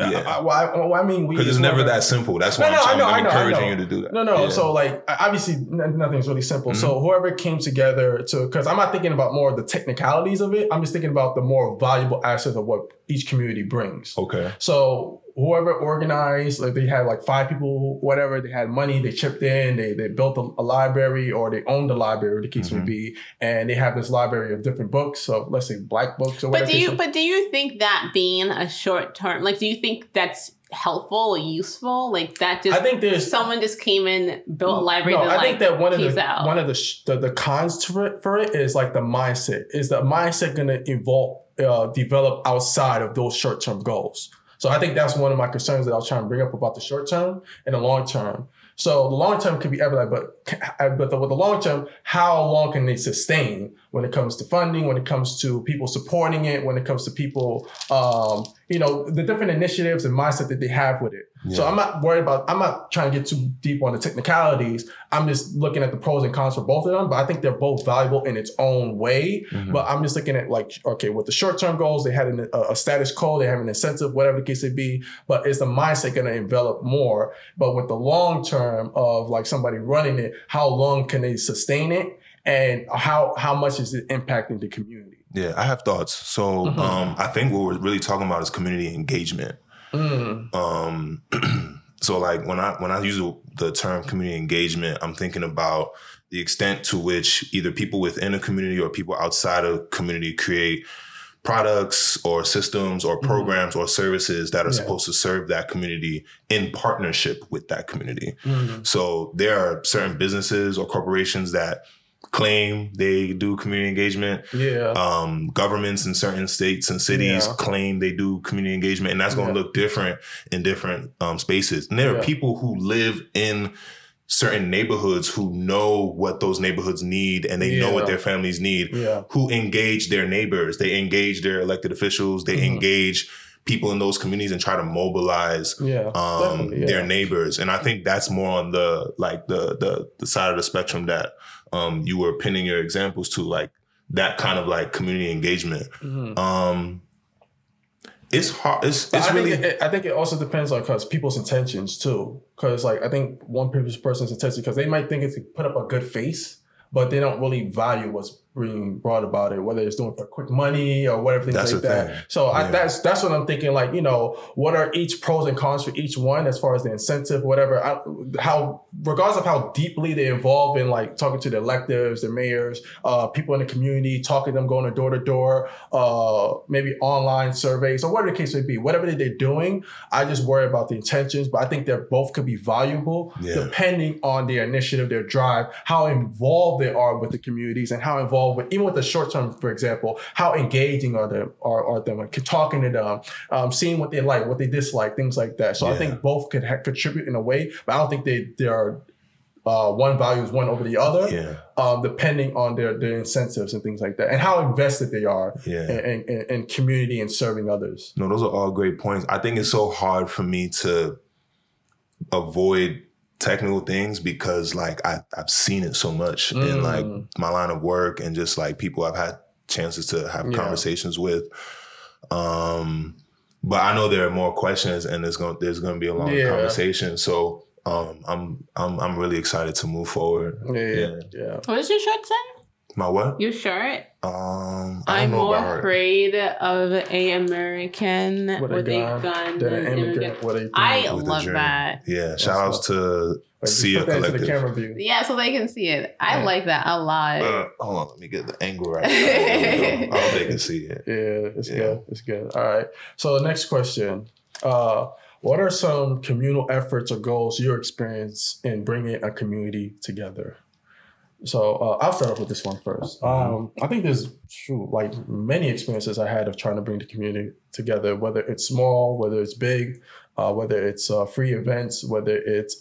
A: I mean we,
B: because it's never that simple. That's why I'm encouraging you to do that.
A: No. Yeah. So like, obviously nothing's really simple. So whoever came together because I'm not thinking about more of the technicalities of it. I'm just thinking about the more valuable aspects of what each community brings.
B: Okay.
A: So whoever organized, like they had like 5 people, whatever, they had money, they chipped in, they built a library, or they owned the library, the case would be, and they have this library of different books. So let's say Black books or whatever.
C: But do you think that being a short term, like, do you think that's helpful or useful? Like that just, I think there's someone just came in, built a library.
A: No, I think that one of the cons for it is like the mindset. Is the mindset going to develop outside of those short term goals? So I think that's one of my concerns that I was trying to bring up about the short term and the long term. So the long term could be everything, but with the long term, how long can they sustain when it comes to funding, when it comes to people supporting it, when it comes to people, the different initiatives and mindset that they have with it. Yeah. So I'm not trying to get too deep on the technicalities. I'm just looking at the pros and cons for both of them, but I think they're both valuable in its own way. Mm-hmm. But I'm just looking at like, okay, with the short-term goals, they had a status quo, they have an incentive, whatever the case may be, but is the mindset going to envelop more? But with the long term of like somebody running it, how long can they sustain it? And how much is it impacting the community?
B: Yeah, I have thoughts. So I think what we're really talking about is community engagement. Mm. So like when I use the term community engagement, I'm thinking about the extent to which either people within a community or people outside of community create products or systems or programs or services that are supposed to serve that community in partnership with that community. Mm-hmm. So there are certain businesses or corporations that claim they do community engagement. Yeah. Governments in certain states and cities claim they do community engagement, and that's going to look different in different spaces. And there are people who live in certain neighborhoods who know what those neighborhoods need, and they know what their families need, who engage their neighbors. They engage their elected officials. They engage people in those communities and try to mobilize their neighbors. And I think that's more on the side of the spectrum that you were pinning your examples to, like that kind of like community engagement. Mm-hmm. It's hard.
A: I think it also depends on people's intentions too. Because like I think one person's intention, because they might think it's to put up a good face, but they don't really value what's being brought about it, whether it's doing for quick money or whatever things like that. Thing. So that's what I'm thinking. Like, what are each pros and cons for each one as far as the incentive, whatever. Regardless of how deeply they involve in like talking to the electives, the mayors, people in the community, talking to them, going door to door, maybe online surveys or whatever the case may be. Whatever they're doing, I just worry about the intentions. But I think that both could be valuable depending on their initiative, their drive, how involved they are with the communities, and how involved even with the short term, for example, how engaging are them, like talking to them, seeing what they like, what they dislike, things like that. So I think both could contribute in a way, but I don't think they are one values one over the other, depending on their incentives and things like that, and how invested they are in community and serving others.
B: No, those are all great points. I think it's so hard for me to avoid technical things because like I've seen it so much in like my line of work and just like people I've had chances to have conversations with. But I know there are more questions and there's going to be a long conversation. So I'm really excited to move forward. Yeah.
C: What does your shirt say?
B: My what?
C: Your shirt?
B: I'm
C: more afraid of an American with a gun than an immigrant with a dream. I love that.
B: Yeah, shout outs to Sia Collective. The camera view.
C: Yeah, so they can see it. I like that a lot.
B: Hold on, let me get the angle right. I hope they can see it.
A: Yeah, it's good. It's good. All right. So the next question. What are some communal efforts or goals you experience in bringing a community together? So I'll start off with this one first. I think there's like many experiences I had of trying to bring the community together, whether it's small, whether it's big, whether it's free events, whether it's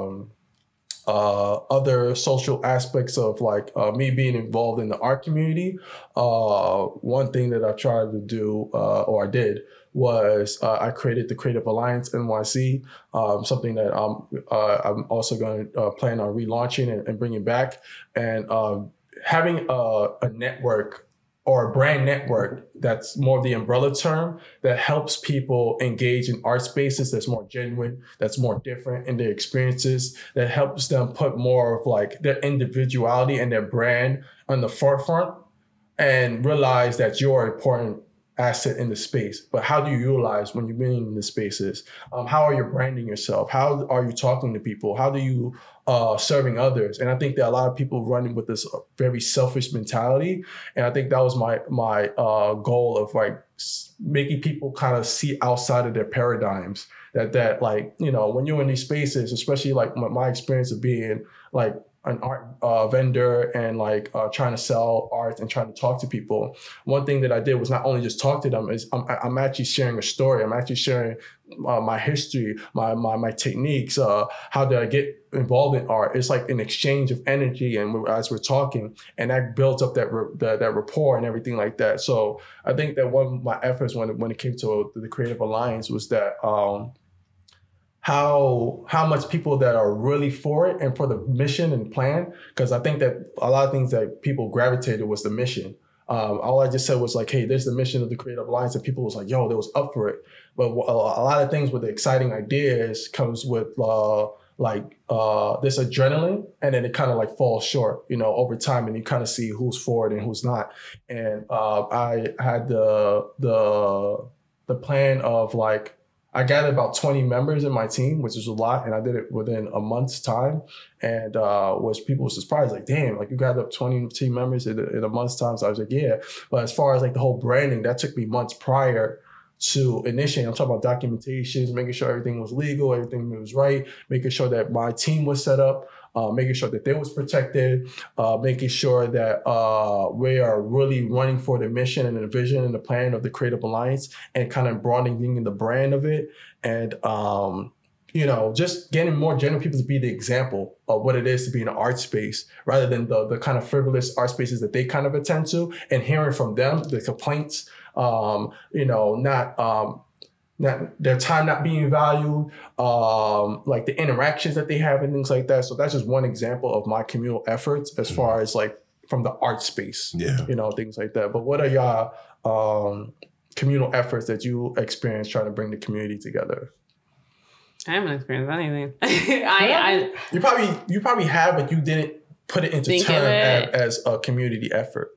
A: other social aspects of like me being involved in the art community. One thing that I tried to do, or I did, was I created the Creative Alliance NYC, something that I'm also going to plan on relaunching and bringing back, and having a network or a brand network that's more of the umbrella term that helps people engage in art spaces that's more genuine, that's more different in their experiences, that helps them put more of like their individuality and their brand on the forefront and realize that you're an important asset in the space. But how do you utilize when you're being in the spaces? How are you branding yourself? How are you talking to people? How do you serving others? And I think that a lot of people running with this very selfish mentality. And I think that was my goal of like making people kind of see outside of their paradigms. That like, when you're in these spaces, especially like my experience of being like an art vendor and like trying to sell art and trying to talk to people, one thing that I did was not only just talk to them, is I'm actually sharing a story. I'm actually sharing my history, my techniques, how did I get involved in art. It's like an exchange of energy, and as we're talking, and that builds up that rapport and everything like that. So I think that one of my efforts when it came to the Creative Alliance was that how much people that are really for it and for the mission and plan, because I think that a lot of things that people gravitated was the mission. All I just said was like, hey, there's the mission of the Creative Alliance, and people was like, yo, they was up for it. But a lot of things with the exciting ideas comes with this adrenaline, and then it kind of like falls short, over time, and you kind of see who's for it and who's not. And I had the plan of like, I gathered about 20 members in my team, which is a lot, and I did it within a month's time. And people were surprised, like, damn, like you gathered up 20 team members in a month's time. So I was like, yeah. But as far as like the whole branding, that took me months prior to initiating. I'm talking about documentations, making sure everything was legal, everything was right, making sure that my team was set up, making sure that they was protected, making sure that we are really running for the mission and the vision and the plan of the Creative Alliance, and kind of broadening the brand of it. And, just getting more general people to be the example of what it is to be in an art space, rather than the kind of frivolous art spaces that they kind of attend to, and hearing from them the complaints, not their time not being valued, like the interactions that they have and things like that. So that's just one example of my communal efforts as far as like from the art space, things like that. But what are y'all communal efforts that you experience trying to bring the community together?
C: I haven't experienced anything.
A: You probably have, but you didn't put it into term as a community effort.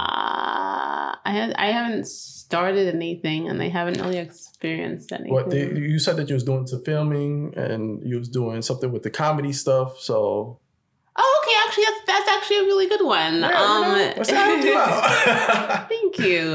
C: I haven't started anything, and I haven't really experienced anything.
A: You said that you was doing some filming, and you was doing something with the comedy stuff. So.
C: Oh, okay. Actually, that's actually a really good one.
A: Yeah, what's that about?
C: Thank you.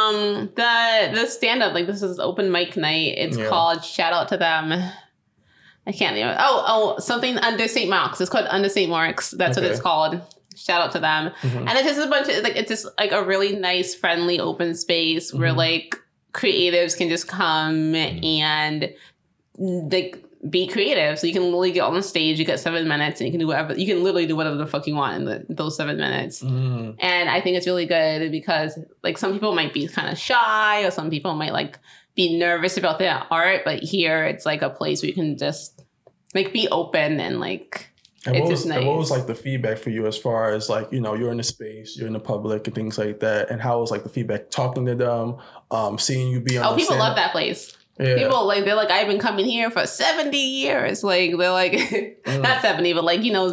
C: The stand up, like this is open mic night. It's called Shout Out to Them. I can't even. Something Under St. Mark's. It's called Under St. Mark's. That's what it's called. Shout out to them. Mm-hmm. And it's just a bunch of it's just like a really nice, friendly, open space where like creatives can just come and like be creative. So you can literally get on the stage, you get 7 minutes, and you can do whatever. You can literally do whatever the fuck you want in those 7 minutes. And I think it's really good because like some people might be kind of shy, or some people might like be nervous about their art, but here it's like a place where you can just like be open and like.
A: And what was like the feedback for you as far as like, you're in the space, you're in the public and things like that, and how was like the feedback talking to them, seeing you be on
C: people love that place. Yeah. People they're like, I've been coming here for 70 years. Like they're like not 70, but like, 10 years.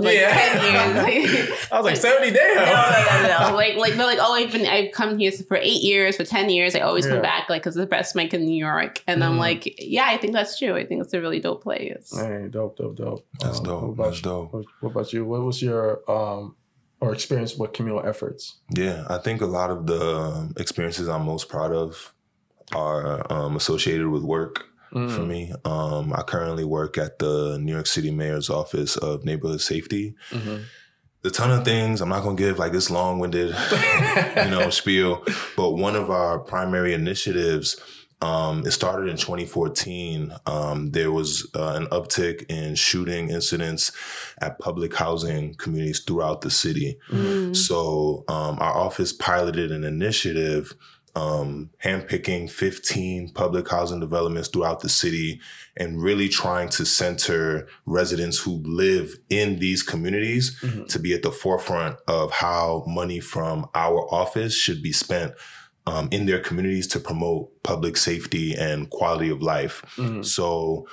A: I was like 70 damn.
C: No. Like they're like, I've come here for 8 years, for 10 years. I always come back like because the best mic in New York. And I'm like, yeah, I think that's true. I think it's a really dope place.
A: Hey, dope.
B: That's dope. That's dope.
A: What about you? What was your or experience with communal efforts?
B: Yeah, I think a lot of the experiences I'm most proud of are associated with work for me. I currently work at the New York City Mayor's Office of Neighborhood Safety. A ton of things. I'm not going to give like this long-winded, spiel, but one of our primary initiatives, it started in 2014. There was an uptick in shooting incidents at public housing communities throughout the city. So our office piloted an initiative handpicking 15 public housing developments throughout the city and really trying to center residents who live in these communities to be at the forefront of how money from our office should be spent in their communities to promote public safety and quality of life. So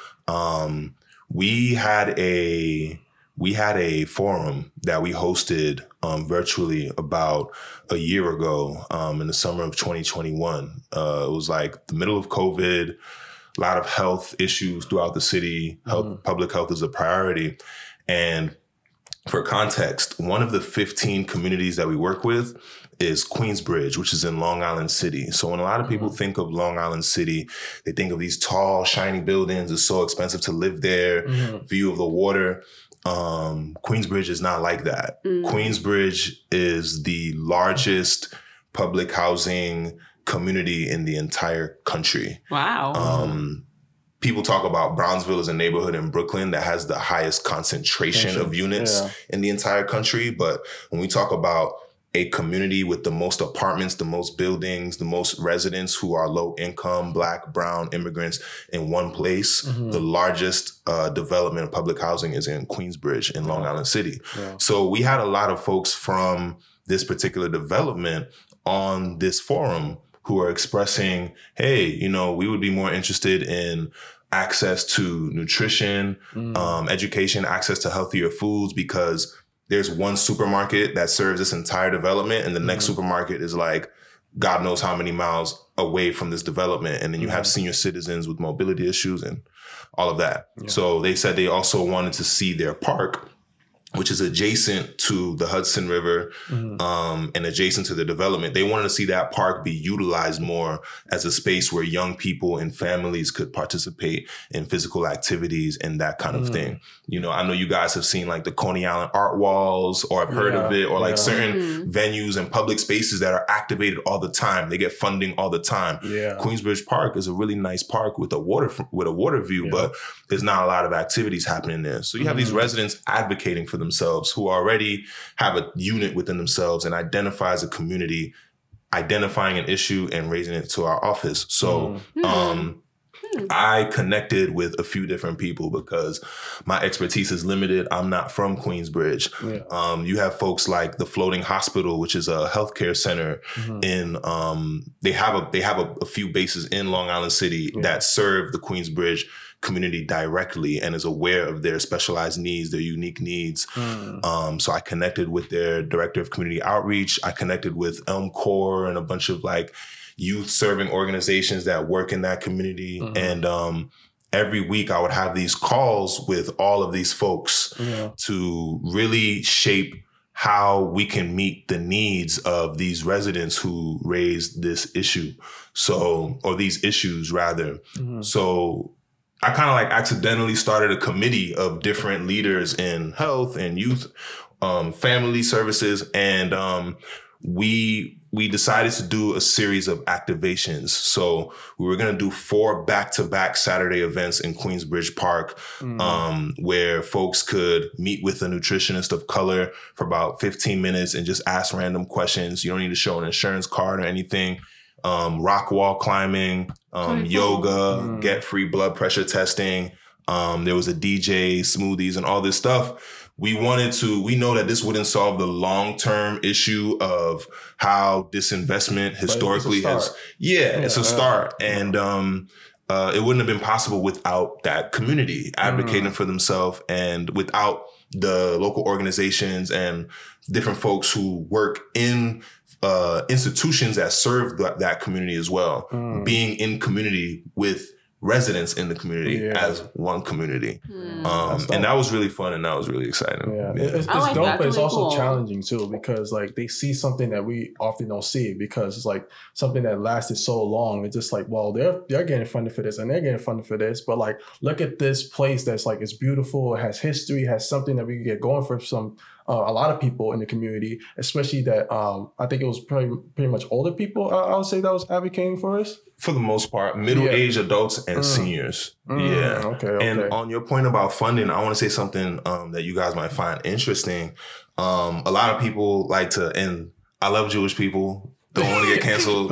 B: we had a forum that we hosted virtually about a year ago in the summer of 2021. It was like the middle of COVID, a lot of health issues throughout the city. Public health is a priority. And for context, one of the 15 communities that we work with is Queensbridge, which is in Long Island City. So when a lot of people think of Long Island City, they think of these tall, shiny buildings. It's so expensive to live there, view of the water. Queensbridge is not like that. Queensbridge is the largest public housing community in the entire country.
C: Wow.
B: People talk about Brownsville as a neighborhood in Brooklyn that has the highest concentration of units in the entire country. But when we talk about a community with the most apartments, the most buildings, the most residents who are low income, Black, brown, immigrants in one place, the largest development of public housing is in Queensbridge in Long Island City. So we had a lot of folks from this particular development on this forum who are expressing, hey, you know, we would be more interested in access to nutrition, education, access to healthier foods, because there's one supermarket that serves this entire development and the next supermarket is like God knows how many miles away from this development. And then you have senior citizens with mobility issues and all of that. So they said they also wanted to see their park, which is adjacent to the Hudson River and adjacent to the development. They wanted to see that park be utilized more as a space where young people and families could participate in physical activities and that kind of thing. You know, I know you guys have seen like the Coney Island art walls or have heard of it, or like certain venues and public spaces that are activated all the time. They get funding all the time. Queensbridge Park is a really nice park with a water view, but there's not a lot of activities happening there. So you have these residents advocating for themselves who already have a unit within themselves and identify as a community, identifying an issue and raising it to our office. So I connected with a few different people because my expertise is limited. I'm not from Queensbridge. You have folks like the Floating Hospital, which is a healthcare center in, they have a few bases in Long Island City that serve the Queensbridge community directly and is aware of their specialized needs, their unique needs. So I connected with their director of community outreach. I connected with Elm Corps and a bunch of like youth serving organizations that work in that community. And every week I would have these calls with all of these folks to really shape how we can meet the needs of these residents who raised this issue. So, or these issues rather. So I kind of like accidentally started a committee of different leaders in health and youth, family services. And we decided to do a series of activations. So we were going to do 4 back-to-back Saturday events in Queensbridge Park, where folks could meet with a nutritionist of color for about 15 minutes and just ask random questions. You don't need to show an insurance card or anything. Rock wall climbing, yoga, get free blood pressure testing. There was a DJ, smoothies, and all this stuff. We know that this wouldn't solve the long-term issue of how disinvestment historically has. It's a start. And it wouldn't have been possible without that community advocating for themselves and without the local organizations and different folks who work in institutions that serve that community as well, being in community with residents in the community as one community. And that was really fun and that was really exciting.
A: It's dope, but it's also challenging too, because like they see something that we often don't see, because it's like something that lasted so long. It's just like, well, they're getting funded for this and they're getting funded for this, but like, look at this place that's like, it's beautiful, it has history, has something that we can get going for some a lot of people in the community, especially that I think it was pretty much older people, I would say, that was advocating for us.
B: For the most part, middle-aged adults and seniors. Okay. And on your point about funding, I want to say something that you guys might find interesting. A lot of people like to, and I love Jewish people, don't want to get canceled.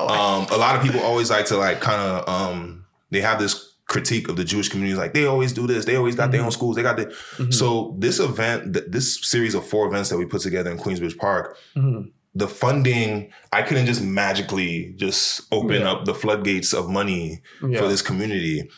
B: A lot of people always like to like kind of, they have this critique of the Jewish community, like they always do this, they always got their own schools, they got so this event, this series of 4 events that we put together in Queensbridge Park, the funding, I couldn't just magically just open up the floodgates of money for this community.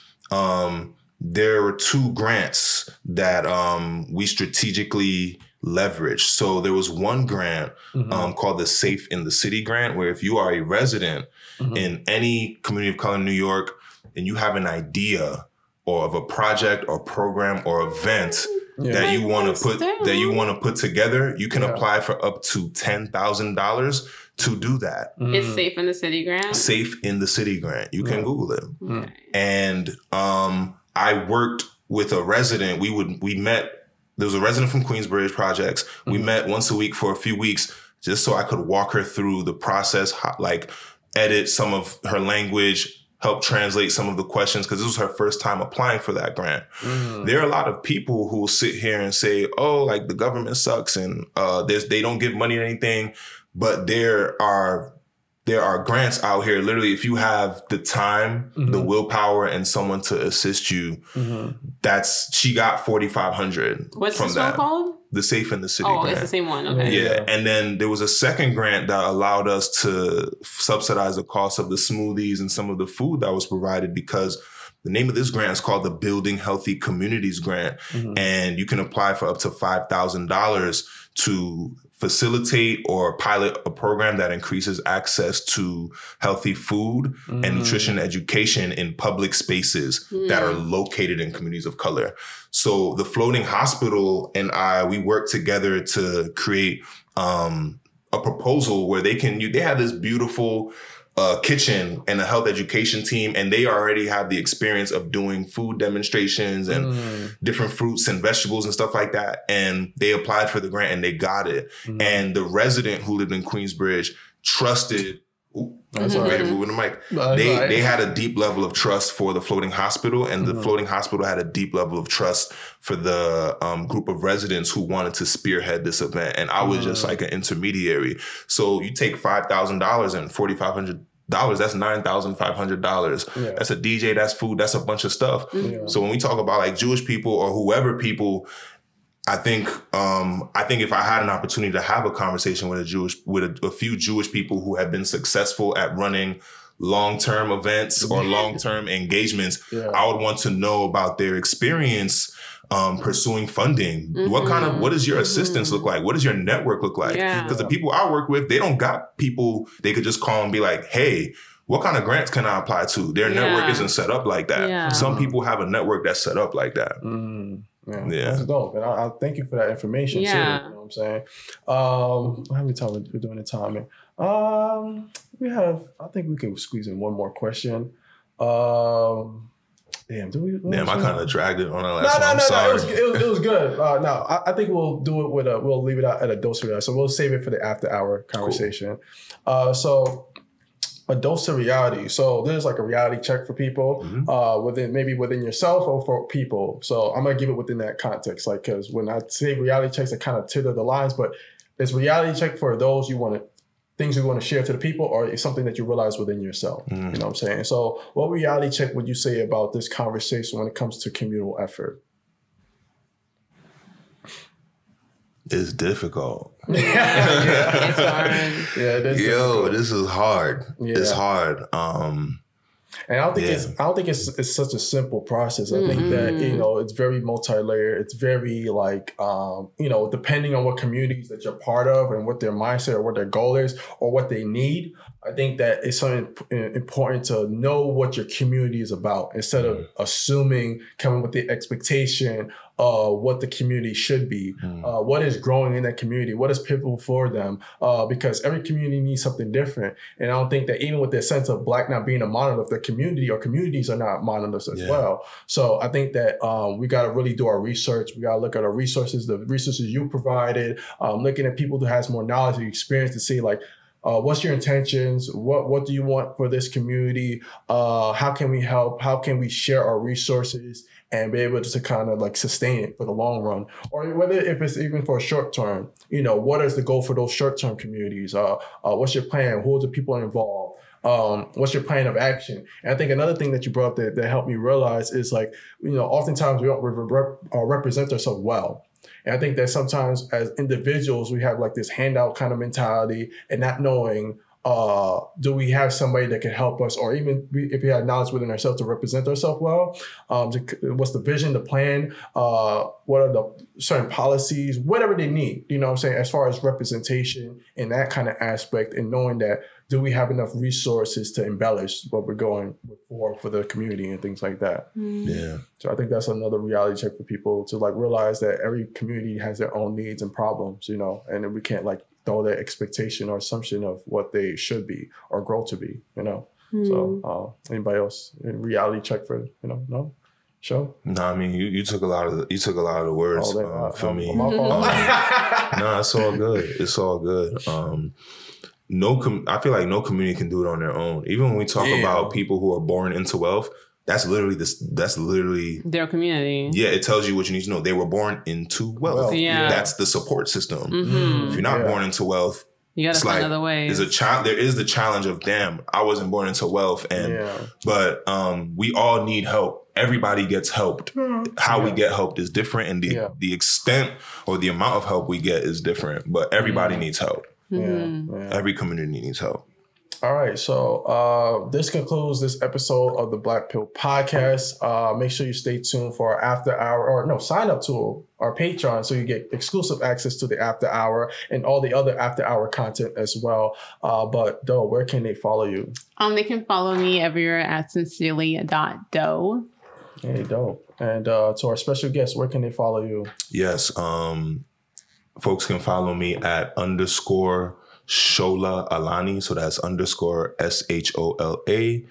B: There were 2 grants that we strategically leveraged. So there was one grant called the Safe in the City grant, where if you are a resident in any community of color in New York, and you have an idea or of a project or program or event that you want to put together, you can apply for up to $10,000 to do that.
C: It's Safe in the City grant.
B: Safe in the City grant. You can Google it. And I worked with a resident. We met there was a resident from Queensbridge Projects. We met once a week for a few weeks just so I could walk her through the process, like edit some of her language, help translate some of the questions, because this was her first time applying for that grant. There are a lot of people who will sit here and say, oh, like the government sucks and they don't give money or anything. But there are grants out here. Literally, if you have the time, the willpower, and someone to assist you, she got $4,500.
C: What's
B: from
C: this
B: that.
C: one called?
B: The Safe in the City
C: grant.
B: grant.
C: It's the same one. Okay.
B: Yeah. And then there was a second grant that allowed us to subsidize the cost of the smoothies and some of the food that was provided, because the name of this grant is called the Building Healthy Communities Grant. And you can apply for up to $5,000 to facilitate or pilot a program that increases access to healthy food and nutrition education in public spaces that are located in communities of color. So the Floating Hospital and we worked together to create a proposal where they have this beautiful kitchen and a health education team, and they already have the experience of doing food demonstrations and different fruits and vegetables and stuff like that. And they applied for the grant and they got it. And the resident who lived in Queensbridge trusted. Moving the mic. They had a deep level of trust for the Floating Hospital, and the Floating Hospital had a deep level of trust for the group of residents who wanted to spearhead this event. And I was just like an intermediary. So you take $5,000 and $4,500. That's $9,500. Yeah. That's a DJ, that's food, that's a bunch of stuff. Yeah. So when we talk about like Jewish people or whoever people, I think if I had an opportunity to have a conversation with a few Jewish people who have been successful at running long-term events or long-term engagements, I would want to know about their experience pursuing funding. What does your assistance look like? What does your network look like? Because the people I work with, they don't got people they could just call and be like, hey, what kind of grants can I apply to? Their network isn't set up like that. Yeah. Some people have a network that's set up like that.
A: Yeah, that's dope. And I thank you for that information too. You know what I'm saying? How many times we're doing the timing? I think we can squeeze in one more question. Damn,
B: I kind of dragged it on our last one. I'm sorry.
A: It was good. I think we'll do it we'll leave it out at a dose of reality. So we'll save it for the after hour conversation. Cool. So a dose of reality. So there's like a reality check for people within yourself or for people. So I'm going to give it within that context. Like, because when I say reality checks, I kind of tether the lines, but it's reality check for those things you want to share to the people, or it's something that you realize within yourself. You know what I'm saying? So what reality check would you say about this conversation when it comes to communal effort?
B: It's difficult.
C: It's hard.
B: This is hard. Yeah. It's hard.
A: And I don't think it's such a simple process. I think that, it's very multi-layered. It's very like, depending on what communities that you're part of and what their mindset or what their goal is or what they need, I think that it's something important to know what your community is about instead of assuming, coming with the expectation of what the community should be, what is growing in that community, what is pivotal for them, because every community needs something different. And I don't think that even with the sense of Black not being a monolith, the community or communities are not monoliths as well. So I think that we got to really do our research. We got to look at our resources, the resources you provided, looking at people who has more knowledge and experience to see like, what's your intentions? What do you want for this community? How can we help? How can we share our resources and be able to kind of like sustain it for the long run? Or whether if it's even for a short term, what is the goal for those short term communities? What's your plan? Who are the people involved? What's your plan of action? And I think another thing that you brought up that helped me realize is like, oftentimes we don't represent ourselves well. And I think that sometimes as individuals, we have like this handout kind of mentality and not knowing, do we have somebody that can help us, or even if we have knowledge within ourselves to represent ourselves well? What's the vision, the plan? What are the certain policies, whatever they need, what I'm saying, as far as representation in that kind of aspect, and knowing that, do we have enough resources to embellish what we're going for the community and things like that?
B: Yeah.
A: So I think that's another reality check for people to like realize that every community has their own needs and problems, and then we can't like throw that expectation or assumption of what they should be or grow to be, So anybody else in reality check for, no? Sure.
B: No, I mean you took a lot of the words for me.
A: My fault.
B: No, it's all good. It's all good. I feel like no community can do it on their own. Even when we talk about people who are born into wealth, that's literally
C: their community.
B: Yeah, it tells you what you need to know. They were born into wealth.
C: Yeah.
B: That's the support system.
C: Mm-hmm.
B: If you're not born into wealth,
C: you gotta find other ways.
B: There is the challenge of, damn, I wasn't born into wealth, but we all need help. Everybody gets helped. How we get helped is different, and the extent or the amount of help we get is different. But everybody needs help. Every community needs help.
A: All right, so this concludes this episode of the Black Pill Podcast. Make sure you stay tuned for our after hour, sign up to our Patreon so you get exclusive access to the after hour and all the other after hour content as well. But Doe, where can they follow you?
C: They can follow me everywhere at sincerely.doe.
A: Hey, Doe. And to our special guests, where can they follow you?
B: Yes, folks can follow me at _Shola Alani. So that's _SHOLA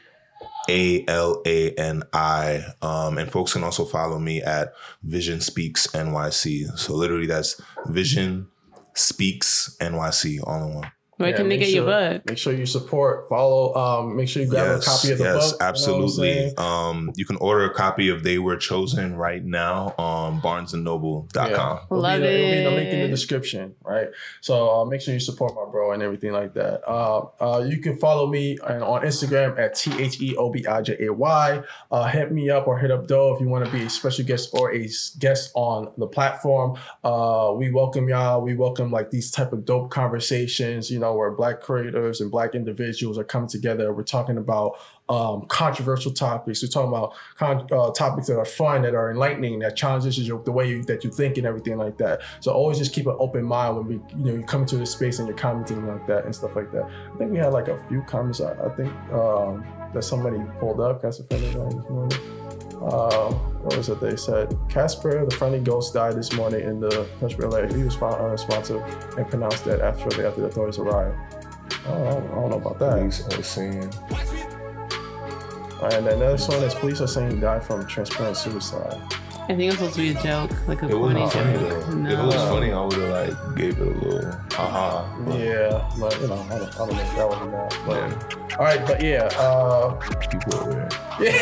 B: ALANI. And folks can also follow me at Vision Speaks NYC. So literally that's Vision Speaks NYC all in one.
C: Where can they get your book?
A: Make sure you support, follow, make sure you grab a copy of the book.
B: Yes, absolutely. You can order a copy of They Were Chosen right now on barnesandnoble.com.
C: Love it.
A: It'll be the link in the description, right? So make sure you support my bro and everything like that. You can follow me on Instagram at TheObijay. Hit me up or hit up Doe if you want to be a special guest or a guest on the platform. We welcome y'all. We welcome like these type of dope conversations, where Black creators and Black individuals are coming together. We're talking about controversial topics. We're talking about topics that are fun, that are enlightening, that challenges the way that you think and everything like that. So always just keep an open mind when you come into this space and you're commenting like that and stuff like that. I think we had like a few comments. I think that somebody pulled up. That's a friendly guy this morning. What was it they said? Casper, the friendly ghost, died this morning in the country lake. He was found unresponsive and pronounced dead after the authorities arrived. I don't know about that.
B: Police are saying.
A: And the next one is police are saying he died from transparent suicide.
C: I think it was supposed to be a joke, like a
B: corny
C: joke.
B: Funny though. No. If it was funny, I would have gave it a little haha.
A: Yeah, but I don't know if that was enough. But all right, but
B: people are weird.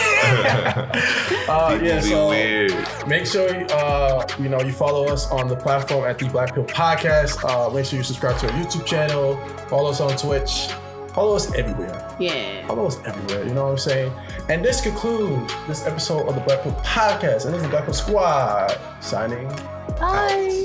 A: So weird. Make sure you follow us on the platform at the Black Pill Podcast. Make sure you subscribe to our YouTube channel. Follow us on Twitch. Follow us everywhere.
C: Yeah.
A: Follow us everywhere. You know what I'm saying? And this concludes this episode of the Black Pill Podcast. And this is the Black Pill Squad signing out.